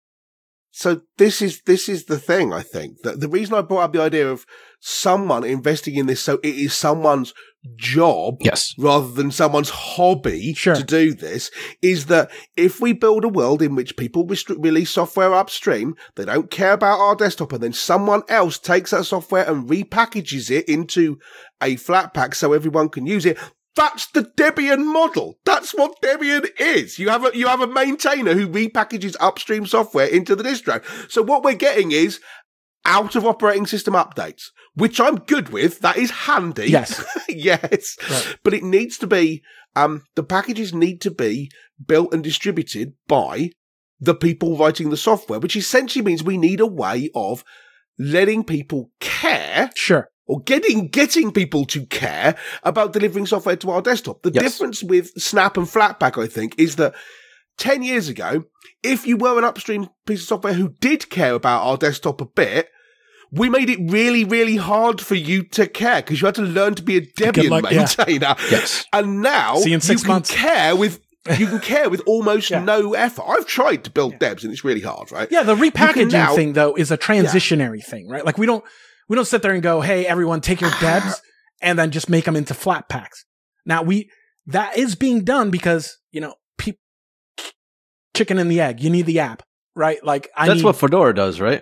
Speaker 1: So this is this is the thing, I think. That the reason I brought up the idea of someone investing in this, so it is someone's job
Speaker 3: yes.
Speaker 1: rather than someone's hobby
Speaker 2: sure.
Speaker 1: to do this, is that if we build a world in which people restri- release software upstream, they don't care about our desktop, and then someone else takes that software and repackages it into a Flatpak so everyone can use it, that's the Debian model. That's what Debian is. You have a, you have a maintainer who repackages upstream software into the distro. So what we're getting is out of operating system updates, which I'm good with. That is handy.
Speaker 2: Yes.
Speaker 1: yes.
Speaker 2: Right.
Speaker 1: But it needs to be, um, the packages need to be built and distributed by the people writing the software, which essentially means we need a way of letting people care.
Speaker 2: Sure.
Speaker 1: Or getting getting people to care about delivering software to our desktop. The
Speaker 3: yes.
Speaker 1: difference with Snap and Flatpak, I think, is that ten years ago, if you were an upstream piece of software who did care about our desktop a bit, we made it really, really hard for you to care because you had to learn to be a Debian
Speaker 2: luck,
Speaker 1: maintainer.
Speaker 3: Yeah. Yes.
Speaker 1: And now
Speaker 2: See you, in six
Speaker 1: you can
Speaker 2: months.
Speaker 1: care with you can care with almost
Speaker 2: yeah.
Speaker 1: no effort. I've tried to build yeah. Debs and it's really hard, right?
Speaker 2: Yeah, the repackaging
Speaker 1: now,
Speaker 2: thing though is a transitionary yeah. thing, right? Like we don't We don't sit there and go, hey, everyone take your Debs and then just make them into Flatpaks. Now we, that is being done because, you know, pe- chicken and the egg, you need the app, right? Like I
Speaker 3: That's
Speaker 2: need,
Speaker 3: what Fedora does, right?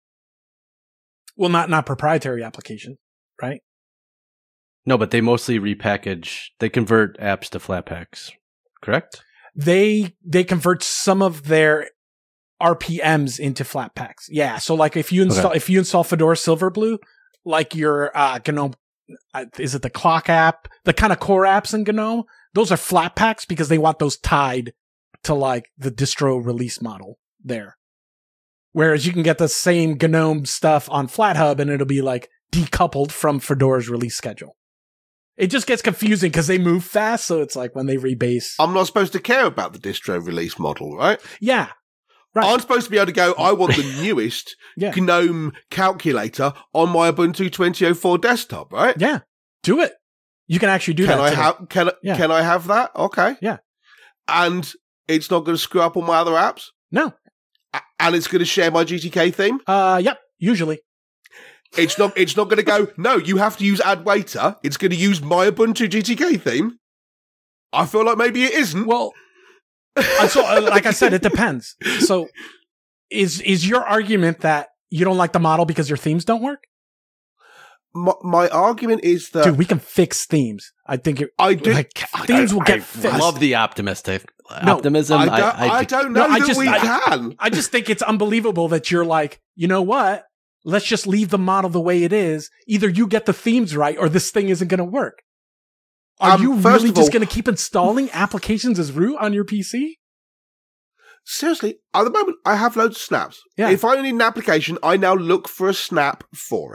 Speaker 2: Well, not, not proprietary application, right?
Speaker 3: No, but they mostly repackage, they convert apps to Flatpaks, correct?
Speaker 2: They, they convert some of their R P Ms into Flatpaks. Yeah. So like if you install, okay. if you install Fedora Silverblue, like your, uh, GNOME, uh, is it the clock app, the kind of core apps in GNOME? Those are Flatpaks because they want those tied to like the distro release model there. Whereas you can get the same GNOME stuff on FlatHub and it'll be like decoupled from Fedora's release schedule. It just gets confusing because they move fast. So it's like when they rebase.
Speaker 1: I'm not supposed to care about the distro release model, right?
Speaker 2: Yeah. Right.
Speaker 1: I'm supposed to be able to go, I want the newest yeah. GNOME calculator on my Ubuntu twenty oh four desktop, right?
Speaker 2: Yeah. Do it. You can actually do
Speaker 1: can
Speaker 2: that.
Speaker 1: I have, can, yeah. can I have that? Okay.
Speaker 2: Yeah.
Speaker 1: And it's not going to screw up all my other apps?
Speaker 2: No.
Speaker 1: A- and it's going to share my G T K theme?
Speaker 2: Uh, yep. Usually.
Speaker 1: It's not, it's not going to go, no, you have to use Adwaita. It's going to use my Ubuntu G T K theme. I feel like maybe it isn't.
Speaker 2: Well, uh, so, uh, like I said, it depends. So, is is your argument that you don't like the model because your themes don't work?
Speaker 1: My, my argument is that,
Speaker 2: dude, we can fix themes. I think it,
Speaker 1: I do.
Speaker 2: Like, themes will get
Speaker 3: I
Speaker 2: fixed.
Speaker 3: Love the optimistic
Speaker 2: no,
Speaker 3: optimism.
Speaker 1: I don't,
Speaker 3: I,
Speaker 1: I, I don't know
Speaker 2: no,
Speaker 1: that
Speaker 2: I just,
Speaker 1: we
Speaker 2: I,
Speaker 1: can.
Speaker 2: I just think it's unbelievable that you're like, you know what? Let's just leave the model the way it is. Either you get the themes right, or this thing isn't going to work. Are
Speaker 1: um,
Speaker 2: you really just
Speaker 1: all,
Speaker 2: going to keep installing applications as root on your P C?
Speaker 1: Seriously, at the moment, I have loads of snaps.
Speaker 2: Yeah.
Speaker 1: If I need an application, I now look for a snap for it.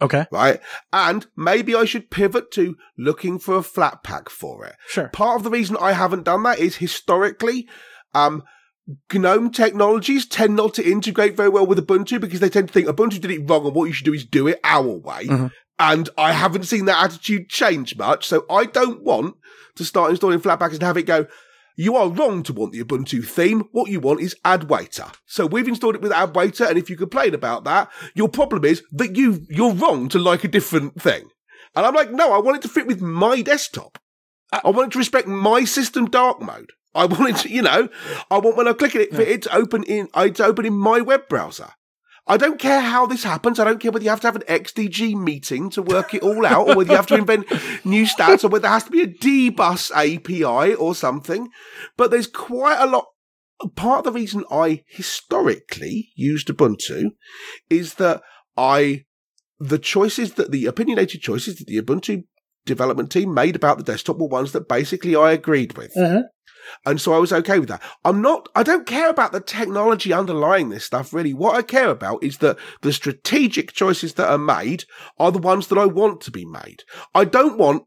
Speaker 2: Okay.
Speaker 1: Right? And maybe I should pivot to looking for a Flatpak for it.
Speaker 2: Sure.
Speaker 1: Part of the reason I haven't done that is historically, um, GNOME technologies tend not to integrate very well with Ubuntu because they tend to think Ubuntu did it wrong and what you should do is do it our way.
Speaker 2: Mm-hmm.
Speaker 1: And I haven't seen that attitude change much. So I don't want to start installing Flatpaks and have it go, you are wrong to want the Ubuntu theme. What you want is Adwaita. So we've installed it with Adwaita, and if you complain about that, your problem is that you, you're wrong to like a different thing. And I'm like, no, I want it to fit with my desktop. I want it to respect my system dark mode. I want it to, you know, I want when I click it, for it to open in, to open in my web browser. I don't care how this happens. I don't care whether you have to have an X D G meeting to work it all out, or whether you have to invent new stats, or whether there has to be a D-Bus A P I or something. But there's quite a lot. Part of the reason I historically used Ubuntu is that I, the choices that the opinionated choices that the Ubuntu development team made about the desktop were ones that basically I agreed with.
Speaker 2: Mm-hmm.
Speaker 1: And so I was okay with that. I'm not, I don't care about the technology underlying this stuff, really. What I care about is that the strategic choices that are made are the ones that I want to be made. I don't want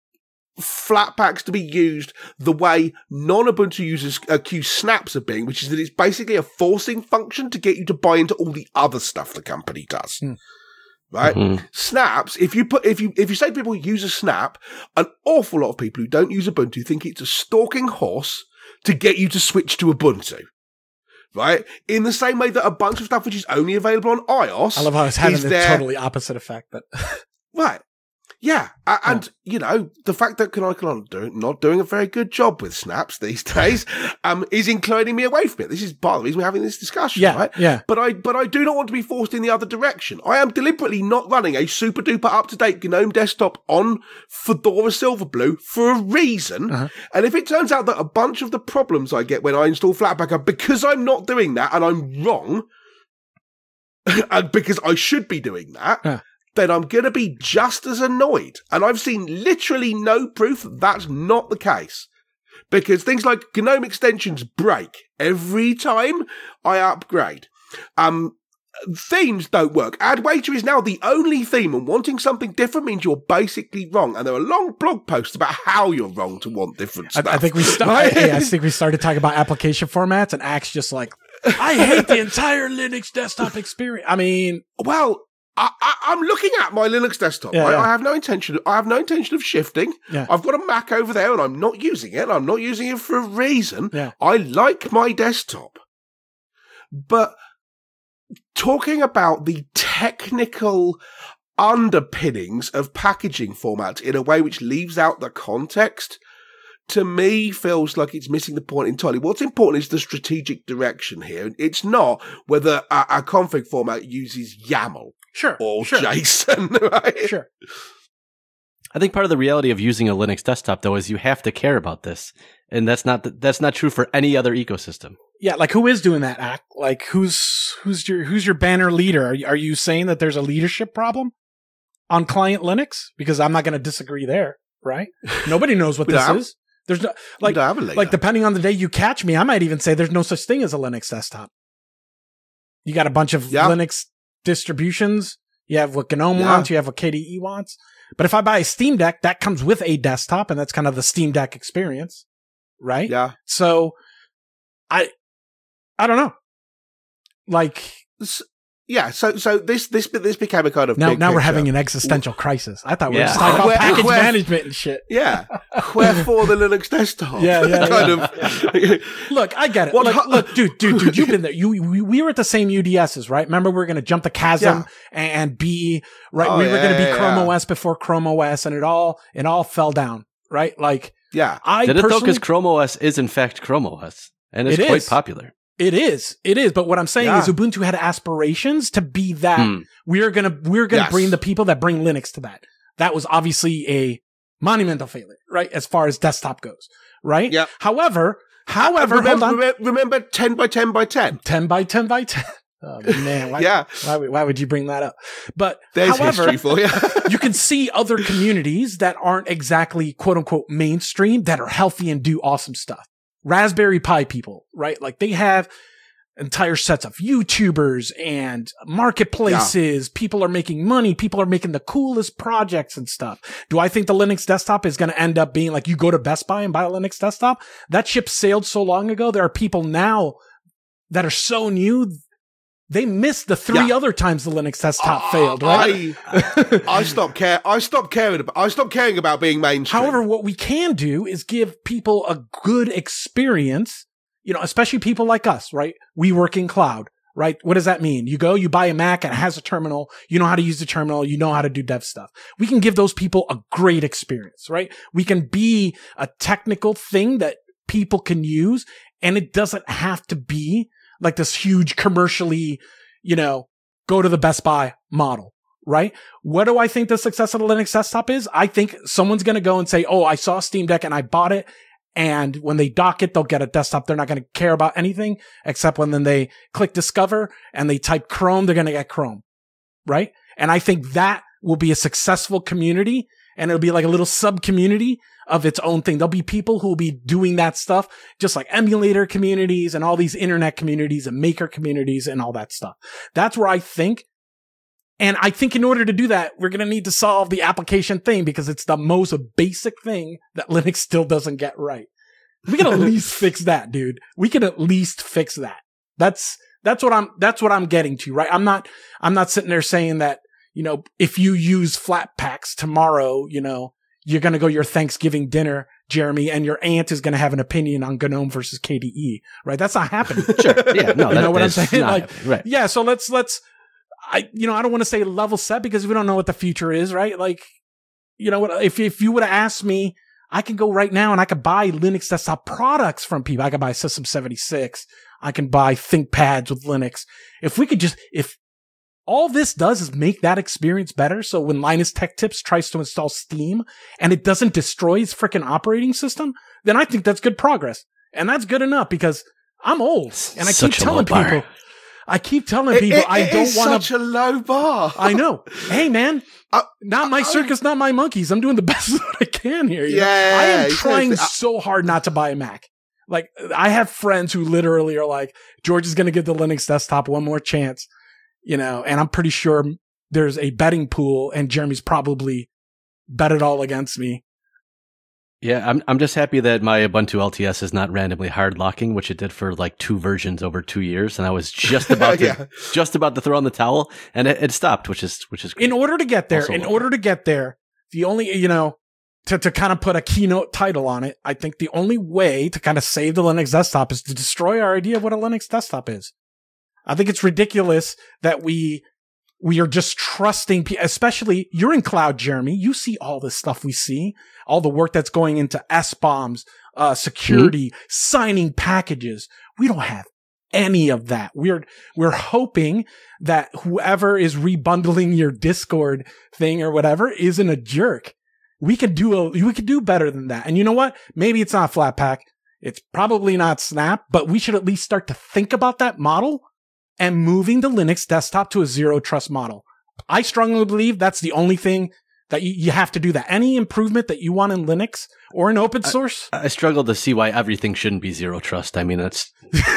Speaker 1: Flatpaks to be used the way non-Ubuntu users accuse snaps of being, which is that it's basically a forcing function to get you to buy into all the other stuff the company does. Mm. Right? Mm-hmm. Snaps, if you put, if you, if you say to people use a snap, an awful lot of people who don't use Ubuntu think it's a stalking horse to get you to switch to Ubuntu. Right? In the same way that a bunch of stuff which is only available on iOS.
Speaker 2: I love how it's having the there... totally opposite effect, but.
Speaker 1: Right. Yeah, and, yeah. you know, the fact that Canonical are doing, not doing a very good job with snaps these days um, is inclining me away from it. This is part of the reason we're having this discussion,
Speaker 2: yeah,
Speaker 1: right?
Speaker 2: Yeah.
Speaker 1: But I but I do not want to be forced in the other direction. I am deliberately not running a super-duper up-to-date GNOME desktop on Fedora Silverblue for a reason. Uh-huh. And if it turns out that a bunch of the problems I get when I install Flatpak are because I'm not doing that and I'm wrong, and because I should be doing that, uh. then I'm going to be just as annoyed. And I've seen literally no proof that that's not the case. Because things like GNOME extensions break every time I upgrade. Um, themes don't work. Adwaita is now the only theme, and wanting something different means you're basically wrong. And there are long blog posts about how you're wrong to want different stuff.
Speaker 2: I, I think we st- right? I, I think we started talking about application formats, and Axe just like, I hate the entire Linux desktop experience. I mean,
Speaker 1: well... I, I, I'm looking at my Linux desktop.
Speaker 2: Yeah,
Speaker 1: I,
Speaker 2: yeah.
Speaker 1: I have no intention. I have no intention of shifting.
Speaker 2: Yeah.
Speaker 1: I've got a Mac over there, and I'm not using it. I'm not using it for a reason.
Speaker 2: Yeah.
Speaker 1: I like my desktop, but talking about the technical underpinnings of packaging formats in a way which leaves out the context, to me, feels like it's missing the point entirely. What's important is the strategic direction here. It's not whether a, a config format uses YAML.
Speaker 2: Sure.
Speaker 1: Or
Speaker 2: sure.
Speaker 1: JSON, right?
Speaker 2: Sure.
Speaker 3: I think part of the reality of using a Linux desktop, though, is you have to care about this. And that's not th- that's not true for any other ecosystem.
Speaker 2: Yeah, like who is doing that act? Like who's who's your who's your banner leader? Are you, are you saying that there's a leadership problem on client Linux? Because I'm not going to disagree there, right? Nobody knows what this
Speaker 1: have,
Speaker 2: is. There's no like like depending on the day you catch me, I might even say there's no such thing as a Linux desktop. You got a bunch of
Speaker 1: yeah.
Speaker 2: Linux distributions. You have what GNOME
Speaker 1: yeah.
Speaker 2: wants. You have what K D E wants. But if I buy a Steam Deck, that comes with a desktop, and that's kind of the Steam Deck experience, right?
Speaker 1: Yeah.
Speaker 2: So, I, I don't know. Like,
Speaker 1: yeah. So, so this this this became a kind of
Speaker 2: now.
Speaker 1: big
Speaker 2: now
Speaker 1: picture.
Speaker 2: we're having an existential crisis. I thought we
Speaker 3: yeah.
Speaker 2: were just talking about
Speaker 1: where,
Speaker 2: package
Speaker 1: where,
Speaker 2: management and shit.
Speaker 1: Yeah. Wherefore the Linux desktop?
Speaker 2: Yeah, yeah.
Speaker 1: kind
Speaker 2: yeah.
Speaker 1: of.
Speaker 2: Look, I get it.
Speaker 1: What,
Speaker 2: look, look, dude, dude, dude, you've been there. You, we, we were at the same U D Ss, right? Remember, we were going to jump the chasm
Speaker 1: Yeah.
Speaker 2: and be right.
Speaker 1: Oh,
Speaker 2: we were
Speaker 1: yeah,
Speaker 2: going to be
Speaker 1: yeah,
Speaker 2: Chrome
Speaker 1: yeah.
Speaker 2: O S before Chrome O S, and it all it all fell down, right? Like,
Speaker 1: Yeah.
Speaker 2: I
Speaker 3: Did it though?
Speaker 2: personally,
Speaker 3: Because Chrome O S is in fact Chrome O S, and it's
Speaker 2: It
Speaker 3: quite
Speaker 2: is.
Speaker 3: popular.
Speaker 2: It is. It is. But what I'm saying
Speaker 1: Yeah.
Speaker 2: is Ubuntu had aspirations to be that.
Speaker 3: Hmm.
Speaker 2: We're going to, we're going to
Speaker 1: Yes.
Speaker 2: bring the people that bring Linux to that. That was obviously a monumental failure, right? As far as desktop goes, right?
Speaker 1: Yeah.
Speaker 2: However, however,
Speaker 1: remember,
Speaker 2: hold on.
Speaker 1: remember, remember ten by ten by ten?
Speaker 2: ten by ten by ten. Oh man. Why,
Speaker 1: Yeah.
Speaker 2: why, why would you bring that up? But
Speaker 1: There's
Speaker 2: however,
Speaker 1: history for you.
Speaker 2: you can see other communities that aren't exactly quote unquote mainstream that are healthy and do awesome stuff. Raspberry Pi people, right? Like they have, entire sets of YouTubers and marketplaces. Yeah. People are making money. People are making the coolest projects and stuff. Do I think the Linux desktop is going to end up being like you go to Best Buy and buy a Linux desktop? That ship sailed so long ago. There are people now that are so new. They missed the three yeah. other times the Linux desktop uh, failed, right?
Speaker 1: I, I stopped care. I stopped caring about. I stopped caring about being mainstream.
Speaker 2: However, what we can do is give people a good experience. You know, especially people like us, right? We work in cloud, right? What does that mean? You go, you buy a Mac and it has a terminal. You know how to use the terminal. You know how to do dev stuff. We can give those people a great experience, right? We can be a technical thing that people can use, and it doesn't have to be like this huge commercially, you know, go to the Best Buy model, right? What do I think the success of the Linux desktop is? I think someone's going to go and say, oh, I saw Steam Deck and I bought it. And when they dock it, they'll get a desktop. They're not going to care about anything except when then they click discover and they type Chrome, they're going to get Chrome, right? And I think that will be a successful community, and it'll be like a little sub community of its own thing. There'll be people who will be doing that stuff, just like emulator communities and all these internet communities and maker communities and all that stuff. That's where I think. And I think in order to do that, we're going to need to solve the application thing, because it's the most basic thing that Linux still doesn't get right. We can at least fix that, dude. We can at least fix that. That's, that's what I'm, that's what I'm getting to, right? I'm not, I'm not sitting there saying that, you know, if you use Flatpaks tomorrow, you know, you're going to go your Thanksgiving dinner, Jeremy, and your aunt is going to have an opinion on GNOME versus K D E, right? That's not happening.
Speaker 3: Sure. Yeah. No,
Speaker 2: you
Speaker 3: that,
Speaker 2: know what I'm saying? Like,
Speaker 3: right.
Speaker 2: Yeah. So let's, let's, I, you know, I don't want to say level set because we don't know what the future is, right? Like, you know what, if, if you would have asked me, I can go right now and I could buy Linux desktop products from people. I could buy System seventy-six. I can buy ThinkPads with Linux. If we could just, if all this does is make that experience better. So when Linus Tech Tips tries to install Steam and it doesn't destroy its freaking operating system, then I think that's good progress. And that's good enough, because I'm old and I keep telling people, I keep telling people it, it, I don't want to.
Speaker 1: Such a low bar.
Speaker 2: I know. Hey, man, uh, not my uh, circus, not my monkeys. I'm doing the best that I can here. You
Speaker 1: yeah,
Speaker 2: know? I am trying
Speaker 1: uh,
Speaker 2: so hard not to buy a Mac. Like, I have friends who literally are like, George is going to give the Linux desktop one more chance, you know, and I'm pretty sure there's a betting pool and Jeremy's probably bet it all against me.
Speaker 3: Yeah, I'm I'm just happy that my Ubuntu L T S is not randomly hard locking, which it did for like two versions over two years, and I was just about to yeah. just about to throw in the towel, and it, it stopped, which is which is great.
Speaker 2: In order to get there, also in order to get there, the only you know to to kind of put a keynote title on it, I think the only way to kind of save the Linux desktop is to destroy our idea of what a Linux desktop is. I think it's ridiculous that we. We are just trusting, especially you're in cloud, Jeremy. You see all this stuff we see, all the work that's going into S bombs, uh, security, mm-hmm. signing packages. We don't have any of that. We're, we're hoping that whoever is rebundling your Discord thing or whatever isn't a jerk. We could do a, we could do better than that. And you know what? Maybe it's not Flatpak. It's probably not Snap, but we should at least start to think about that model and moving the Linux desktop to a zero trust model. I strongly believe that's the only thing that you, you have to do that. Any improvement that you want in Linux or in open source.
Speaker 3: I, I struggle to see why everything shouldn't be zero trust. I mean, that's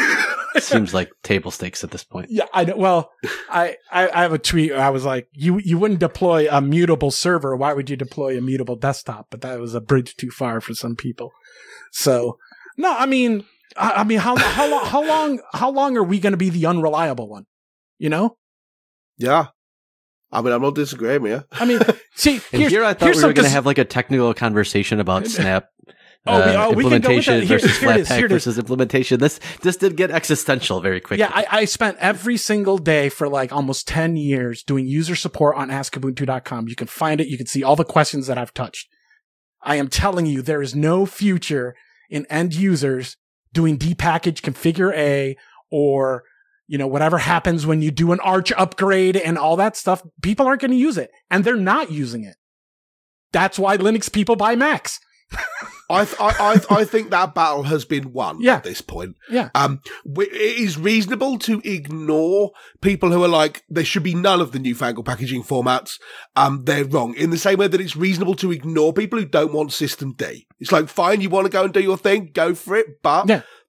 Speaker 3: seems like table stakes at this point.
Speaker 2: Yeah, I know. Well, I, I, I have a tweet where I was like, you, you wouldn't deploy a mutable server. Why would you deploy a mutable desktop? But that was a bridge too far for some people. So, no, I mean, I mean, how how long how long how long are we going to be the unreliable one? You know?
Speaker 1: Yeah. I mean, I'm not disagreeing with you.
Speaker 2: I mean, see,
Speaker 3: and here I thought we were going to have like a technical conversation about Snap
Speaker 2: oh,
Speaker 3: uh,
Speaker 2: we, oh,
Speaker 3: implementation
Speaker 2: we here,
Speaker 3: versus
Speaker 2: here
Speaker 3: Flatpak versus implementation. This this did get existential very quickly.
Speaker 2: Yeah, I, I spent every single day for like almost ten years doing user support on ask ubuntu dot com. You can find it. You can see all the questions that I've touched. I am telling you, there is no future in end users doing dpackage configure A or, you know, whatever happens when you do an Arch upgrade and all that stuff. People aren't going to use it, and they're not using it. That's why Linux people buy Macs.
Speaker 1: I, th- I, I, I think that battle has been won
Speaker 2: yeah.
Speaker 1: at this point.
Speaker 2: Yeah.
Speaker 1: Um, it is reasonable to ignore people who are like, there should be none of the newfangled packaging formats. Um, they're wrong. In the same way that it's reasonable to ignore people who don't want System D. It's like, fine, you want to go and do your thing, go for it. But
Speaker 2: yeah.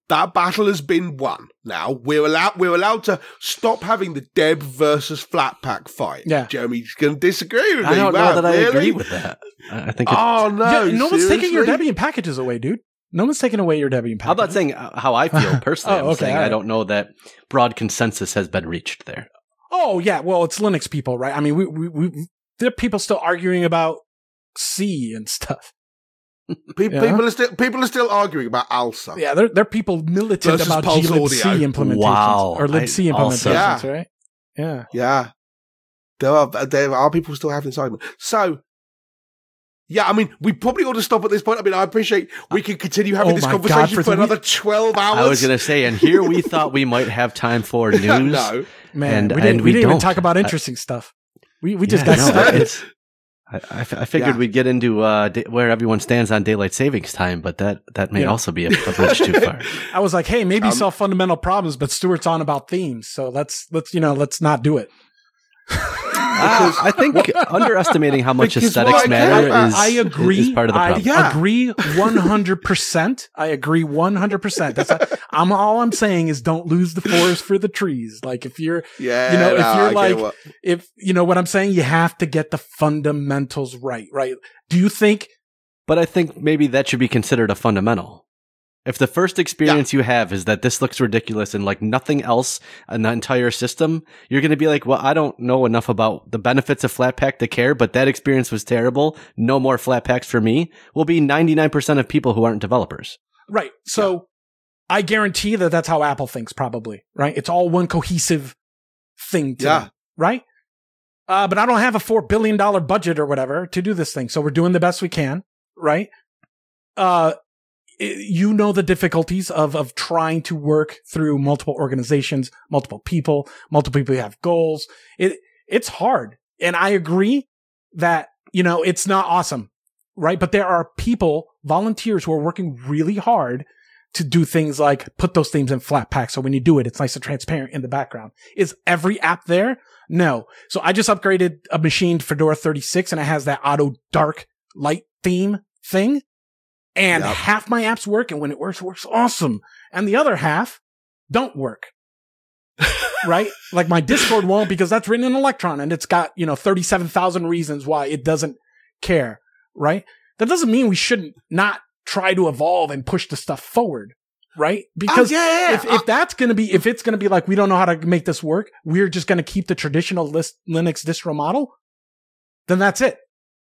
Speaker 1: that battle has been won. Now we're allowed we're allowed to stop having the Deb versus Flatpak fight.
Speaker 2: Yeah.
Speaker 1: Jeremy's going to disagree with me.
Speaker 3: I don't
Speaker 1: wow,
Speaker 3: know that
Speaker 1: really?
Speaker 3: I agree with that. I think. It,
Speaker 1: Oh no!
Speaker 2: Yeah, no one's taking your
Speaker 1: seriously?
Speaker 2: Debian packages away, dude. No one's taking away your Debian packages.
Speaker 3: I'm not saying how I feel personally.
Speaker 2: Oh,
Speaker 3: I'm
Speaker 2: okay,
Speaker 3: saying
Speaker 2: all right.
Speaker 3: I don't know that broad consensus has been reached there.
Speaker 2: Oh yeah, well it's Linux people, right? I mean, we we, we there are people still arguing about C and stuff.
Speaker 1: People,
Speaker 2: Yeah.
Speaker 1: people are still people are still arguing about ALSA.
Speaker 2: Yeah, there there are people militant
Speaker 1: Versus
Speaker 2: about
Speaker 1: Pulse
Speaker 2: glibc
Speaker 1: Audio.
Speaker 2: implementations
Speaker 3: Wow.
Speaker 2: or libc
Speaker 3: I-
Speaker 2: implementations,
Speaker 3: also-
Speaker 1: Yeah.
Speaker 2: right? Yeah.
Speaker 1: Yeah, there are there are people still having this argument. So, yeah, I mean, we probably ought to stop at this point. I mean, I appreciate we can continue having
Speaker 2: Oh
Speaker 1: this
Speaker 2: my God,
Speaker 1: conversation
Speaker 2: for
Speaker 1: for,
Speaker 2: the-
Speaker 1: another twelve hours.
Speaker 3: I was going to say, and here we thought we might have time for news.
Speaker 1: no,
Speaker 2: Man,
Speaker 3: And-
Speaker 2: we didn't,
Speaker 3: and
Speaker 2: we
Speaker 3: we
Speaker 2: didn't even
Speaker 3: don't.
Speaker 2: talk about
Speaker 3: I-
Speaker 2: interesting stuff. We we just
Speaker 3: Yeah,
Speaker 2: got
Speaker 3: no,
Speaker 2: started.
Speaker 3: it's- I, I f- I figured
Speaker 1: Yeah.
Speaker 3: we'd get into uh, da- where everyone stands on daylight savings time, but that, that may
Speaker 2: Yeah.
Speaker 3: also be a, a bridge too far.
Speaker 2: I was like, hey, maybe
Speaker 1: Um,
Speaker 2: solve fundamental problems, but Stuart's on about themes, so let's let's you know let's not do it.
Speaker 3: Ah, I think underestimating how much
Speaker 1: Because
Speaker 3: aesthetics
Speaker 1: what I
Speaker 3: matter
Speaker 1: care about-
Speaker 3: is,
Speaker 2: I agree.
Speaker 3: is part of the
Speaker 2: I
Speaker 3: problem.
Speaker 1: Yeah.
Speaker 2: agree one hundred percent. I agree one hundred percent. That's a, I'm all I'm saying is don't lose the forest for the trees. Like if you're
Speaker 1: yeah,
Speaker 2: You know, if
Speaker 1: no,
Speaker 2: you're
Speaker 1: I get
Speaker 2: like-
Speaker 1: what-
Speaker 2: if you know what I'm saying, you have to get the fundamentals right, right? Do you think
Speaker 3: But I think maybe that should be considered a fundamental. If the first experience you have is that this looks ridiculous and like nothing else in the entire system, you're going to be like, well, I don't know enough about the benefits of Flatpak to care, but that experience was terrible. No more Flatpaks for me. Will be ninety-nine percent of people who aren't developers.
Speaker 2: right? So I guarantee that that's how Apple thinks probably, right? It's all one cohesive thing to
Speaker 1: Yeah.
Speaker 2: them, right? Uh, but I don't have a four billion dollars budget or whatever to do this thing. So we're doing the best we can, right? Uh, i- you know the difficulties of, of trying to work through multiple organizations, multiple people, multiple people who have goals. It, it's hard. And I agree that, you know, it's not awesome, right? But there are people, volunteers who are working really hard to do things like put those things in Flatpak. So when you do it, it's nice and transparent in the background. Is every app there? No. So I just upgraded a machine to Fedora thirty-six and it has that auto dark light theme thing. And
Speaker 1: Yep.
Speaker 2: half my apps work. And when it works, it works awesome. And the other half don't work. Right? Like my Discord won't because that's written in Electron and it's got, you know, thirty-seven thousand reasons why it doesn't care. Right? That doesn't mean we shouldn't not try to evolve and push the stuff forward. Right? Because
Speaker 1: oh, yeah, yeah.
Speaker 2: if, if that's going to be, if it's going to be like, we don't know how to make this work, we're just going to keep the traditional list, Linux distro model, then that's it.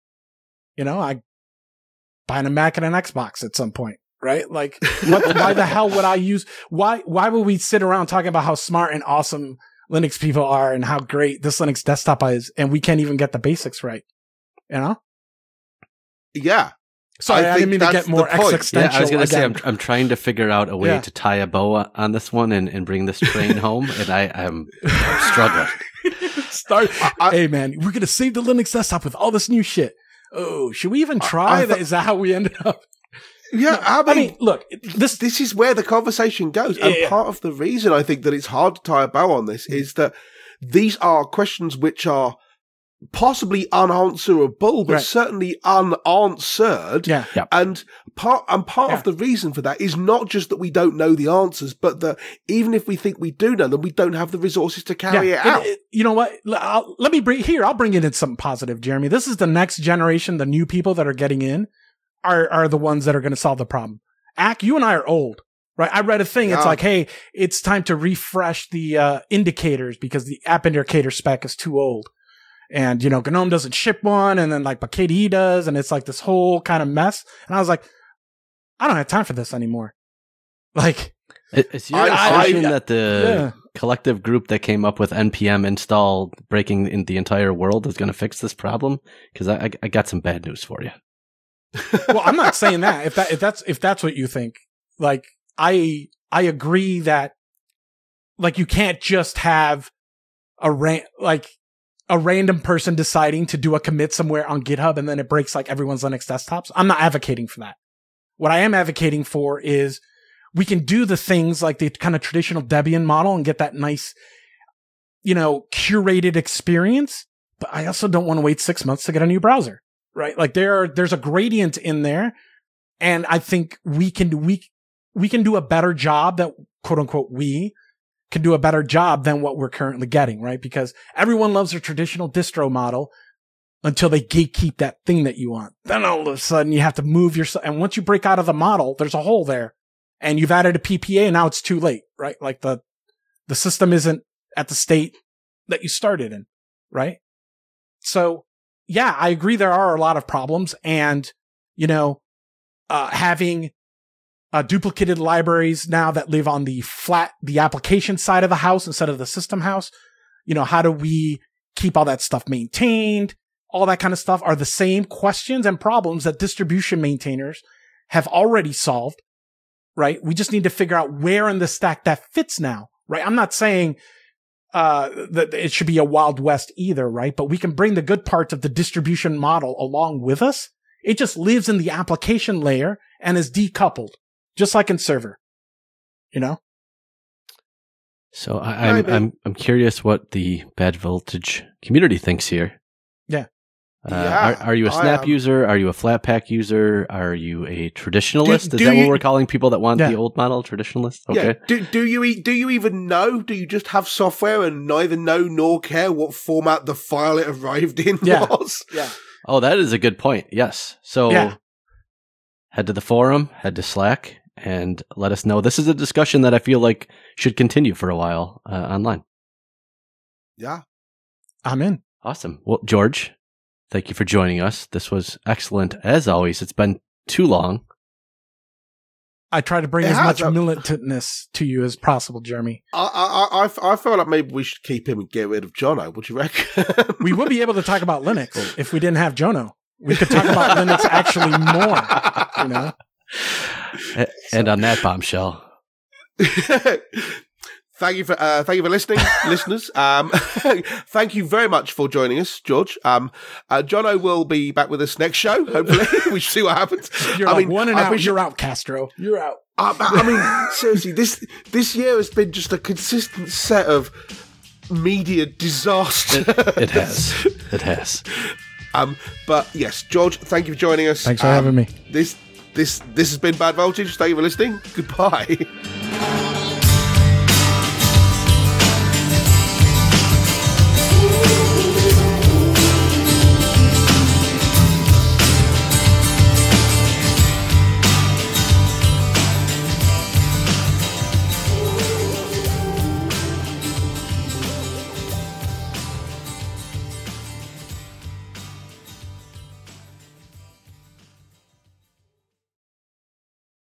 Speaker 2: You know, I buying a Mac and an Xbox at some point, right? Like, what, why the hell would I use, why, why would we sit around talking about how smart and awesome Linux people are and how great this Linux desktop is, and we can't even get the basics right? You know?
Speaker 1: yeah.
Speaker 2: Sorry,
Speaker 1: I
Speaker 2: I, didn't
Speaker 1: think
Speaker 2: mean to
Speaker 1: that's
Speaker 2: get more
Speaker 1: the point.
Speaker 2: existential.
Speaker 3: Yeah, I was going to say, I'm,
Speaker 2: again.
Speaker 3: I'm trying to figure out a way
Speaker 2: Yeah.
Speaker 3: to tie a bow on this one and, and bring this train home, and I, I'm, I'm struggling.
Speaker 2: Start.
Speaker 1: I-
Speaker 2: hey man, we're gonna save the Linux desktop with all this new shit. Oh, should we even try
Speaker 1: I
Speaker 2: that?
Speaker 1: thought-
Speaker 2: Is that how we ended up?
Speaker 1: Yeah, I mean,
Speaker 2: I mean, look, this.
Speaker 1: this is where the conversation goes. And
Speaker 2: Yeah.
Speaker 1: part of the reason I think that it's hard to tie a bow on this is that these are questions which are possibly unanswerable, but
Speaker 2: Right.
Speaker 1: certainly unanswered.
Speaker 2: Yeah.
Speaker 3: Yeah.
Speaker 1: And part and part
Speaker 2: Yeah.
Speaker 1: of the reason for that is not just that we don't know the answers, but that even if we think we do know them, we don't have the resources to carry it
Speaker 2: And
Speaker 1: out.
Speaker 2: it- you know what? L- I'll- let me bring here. I'll bring it in something positive, Jeremy. This is the next generation. The new people that are getting in are are the ones that are going to solve the problem. Ack, you and I are old, right? I read a thing. It's
Speaker 1: Yeah.
Speaker 2: like, hey, it's time to refresh the uh, indicators because the app indicator spec is too old. And, you know, GNOME doesn't ship one, and then like, but K D E does, and it's like this whole kind of mess. And I was like, I don't have time for this anymore. Like,
Speaker 3: I- Is your
Speaker 1: I-
Speaker 3: assertion
Speaker 2: I-
Speaker 3: that the
Speaker 2: yeah.
Speaker 3: collective group that came up with N P M install breaking in the entire world is going to fix this problem? Because I, I, I got some bad news for you.
Speaker 2: well, I'm not saying that. If that if that's if that's what you think, like I I agree that like you can't just have a ran like a random person deciding to do a commit somewhere on GitHub and then it breaks like everyone's Linux desktops. I'm not advocating for that. What I am advocating for is we can do the things like the kind of traditional Debian model and get that nice, you know, curated experience. But I also don't want to wait six months to get a new browser, right? Like there, are, there's a gradient in there. And I think we can, we, we can do a better job that quote unquote we can do a better job than what we're currently getting, right? Because everyone loves their traditional distro model until they gatekeep that thing that you want. Then all of a sudden you have to move yourself. And once you break out of the model, there's a hole there and you've added a P P A and now it's too late, right? Like the, the system isn't at the state that you started in, right? So yeah, I agree. There are a lot of problems and, you know, uh, having uh, duplicated libraries now that live on the flat, the application side of the house instead of the system house. You know, how do we keep all that stuff maintained? All that kind of stuff are the same questions and problems that distribution maintainers have already solved, right? We just need to figure out where in the stack that fits now, right? I'm not saying uh that it should be a Wild West either, right? But we can bring the good parts of the distribution model along with us. It just lives in the application layer and is decoupled, just like in server, you know?
Speaker 3: So I, I'm, I'm, I'm curious what the Bad Voltage community thinks here.
Speaker 2: Yeah.
Speaker 3: Uh,
Speaker 1: Yeah,
Speaker 3: are, are you a
Speaker 1: I
Speaker 3: Snap
Speaker 1: am.
Speaker 3: user? Are you a Flatpak user? Are you a traditionalist?
Speaker 1: Do-
Speaker 3: Is
Speaker 1: do
Speaker 3: that
Speaker 1: you-
Speaker 3: what we're calling people that want
Speaker 2: Yeah.
Speaker 3: the old model? Traditionalist?
Speaker 1: Yeah.
Speaker 3: Okay.
Speaker 1: Do, do you e- do you even know? Do you just have software and neither know nor care what format the file it arrived in
Speaker 2: Yeah.
Speaker 1: was?
Speaker 2: Yeah.
Speaker 3: Oh, that is a good point. Yes. So
Speaker 2: Yeah.
Speaker 3: head to the forum, head to Slack, and let us know. This is a discussion that I feel like should continue for a while uh, online.
Speaker 1: Yeah.
Speaker 2: I'm in.
Speaker 3: Awesome. Well, George, thank you for joining us. This was excellent as always. It's been too long.
Speaker 2: I try to bring
Speaker 1: It
Speaker 2: as
Speaker 1: has,
Speaker 2: much
Speaker 1: uh,
Speaker 2: militantness to you as possible, Jeremy.
Speaker 1: I, I, I, I feel like maybe we should keep him and get rid of Jono. What do you reckon?
Speaker 2: We would be able to talk about Linux if we didn't have Jono. We could talk about Linux actually more, you know?
Speaker 3: A- And on that bombshell,
Speaker 1: Thank you for uh, thank you for listening, listeners. Um, thank you very much for joining us, George. Um, uh, Jono will be back with us next show. Hopefully, we should see what happens.
Speaker 2: You're
Speaker 1: I
Speaker 2: like,
Speaker 1: mean,
Speaker 2: one and
Speaker 1: I
Speaker 2: out.
Speaker 1: appreciate-
Speaker 2: You're out, Castro. You're out.
Speaker 1: I, I mean, seriously, this this year has been just a consistent set of media disaster.
Speaker 3: it has. It has.
Speaker 1: Um, but yes, George, thank you for joining us.
Speaker 2: Thanks for
Speaker 1: Um,
Speaker 2: having me.
Speaker 1: This this this has been Bad Voltage. Thank you for listening. Goodbye.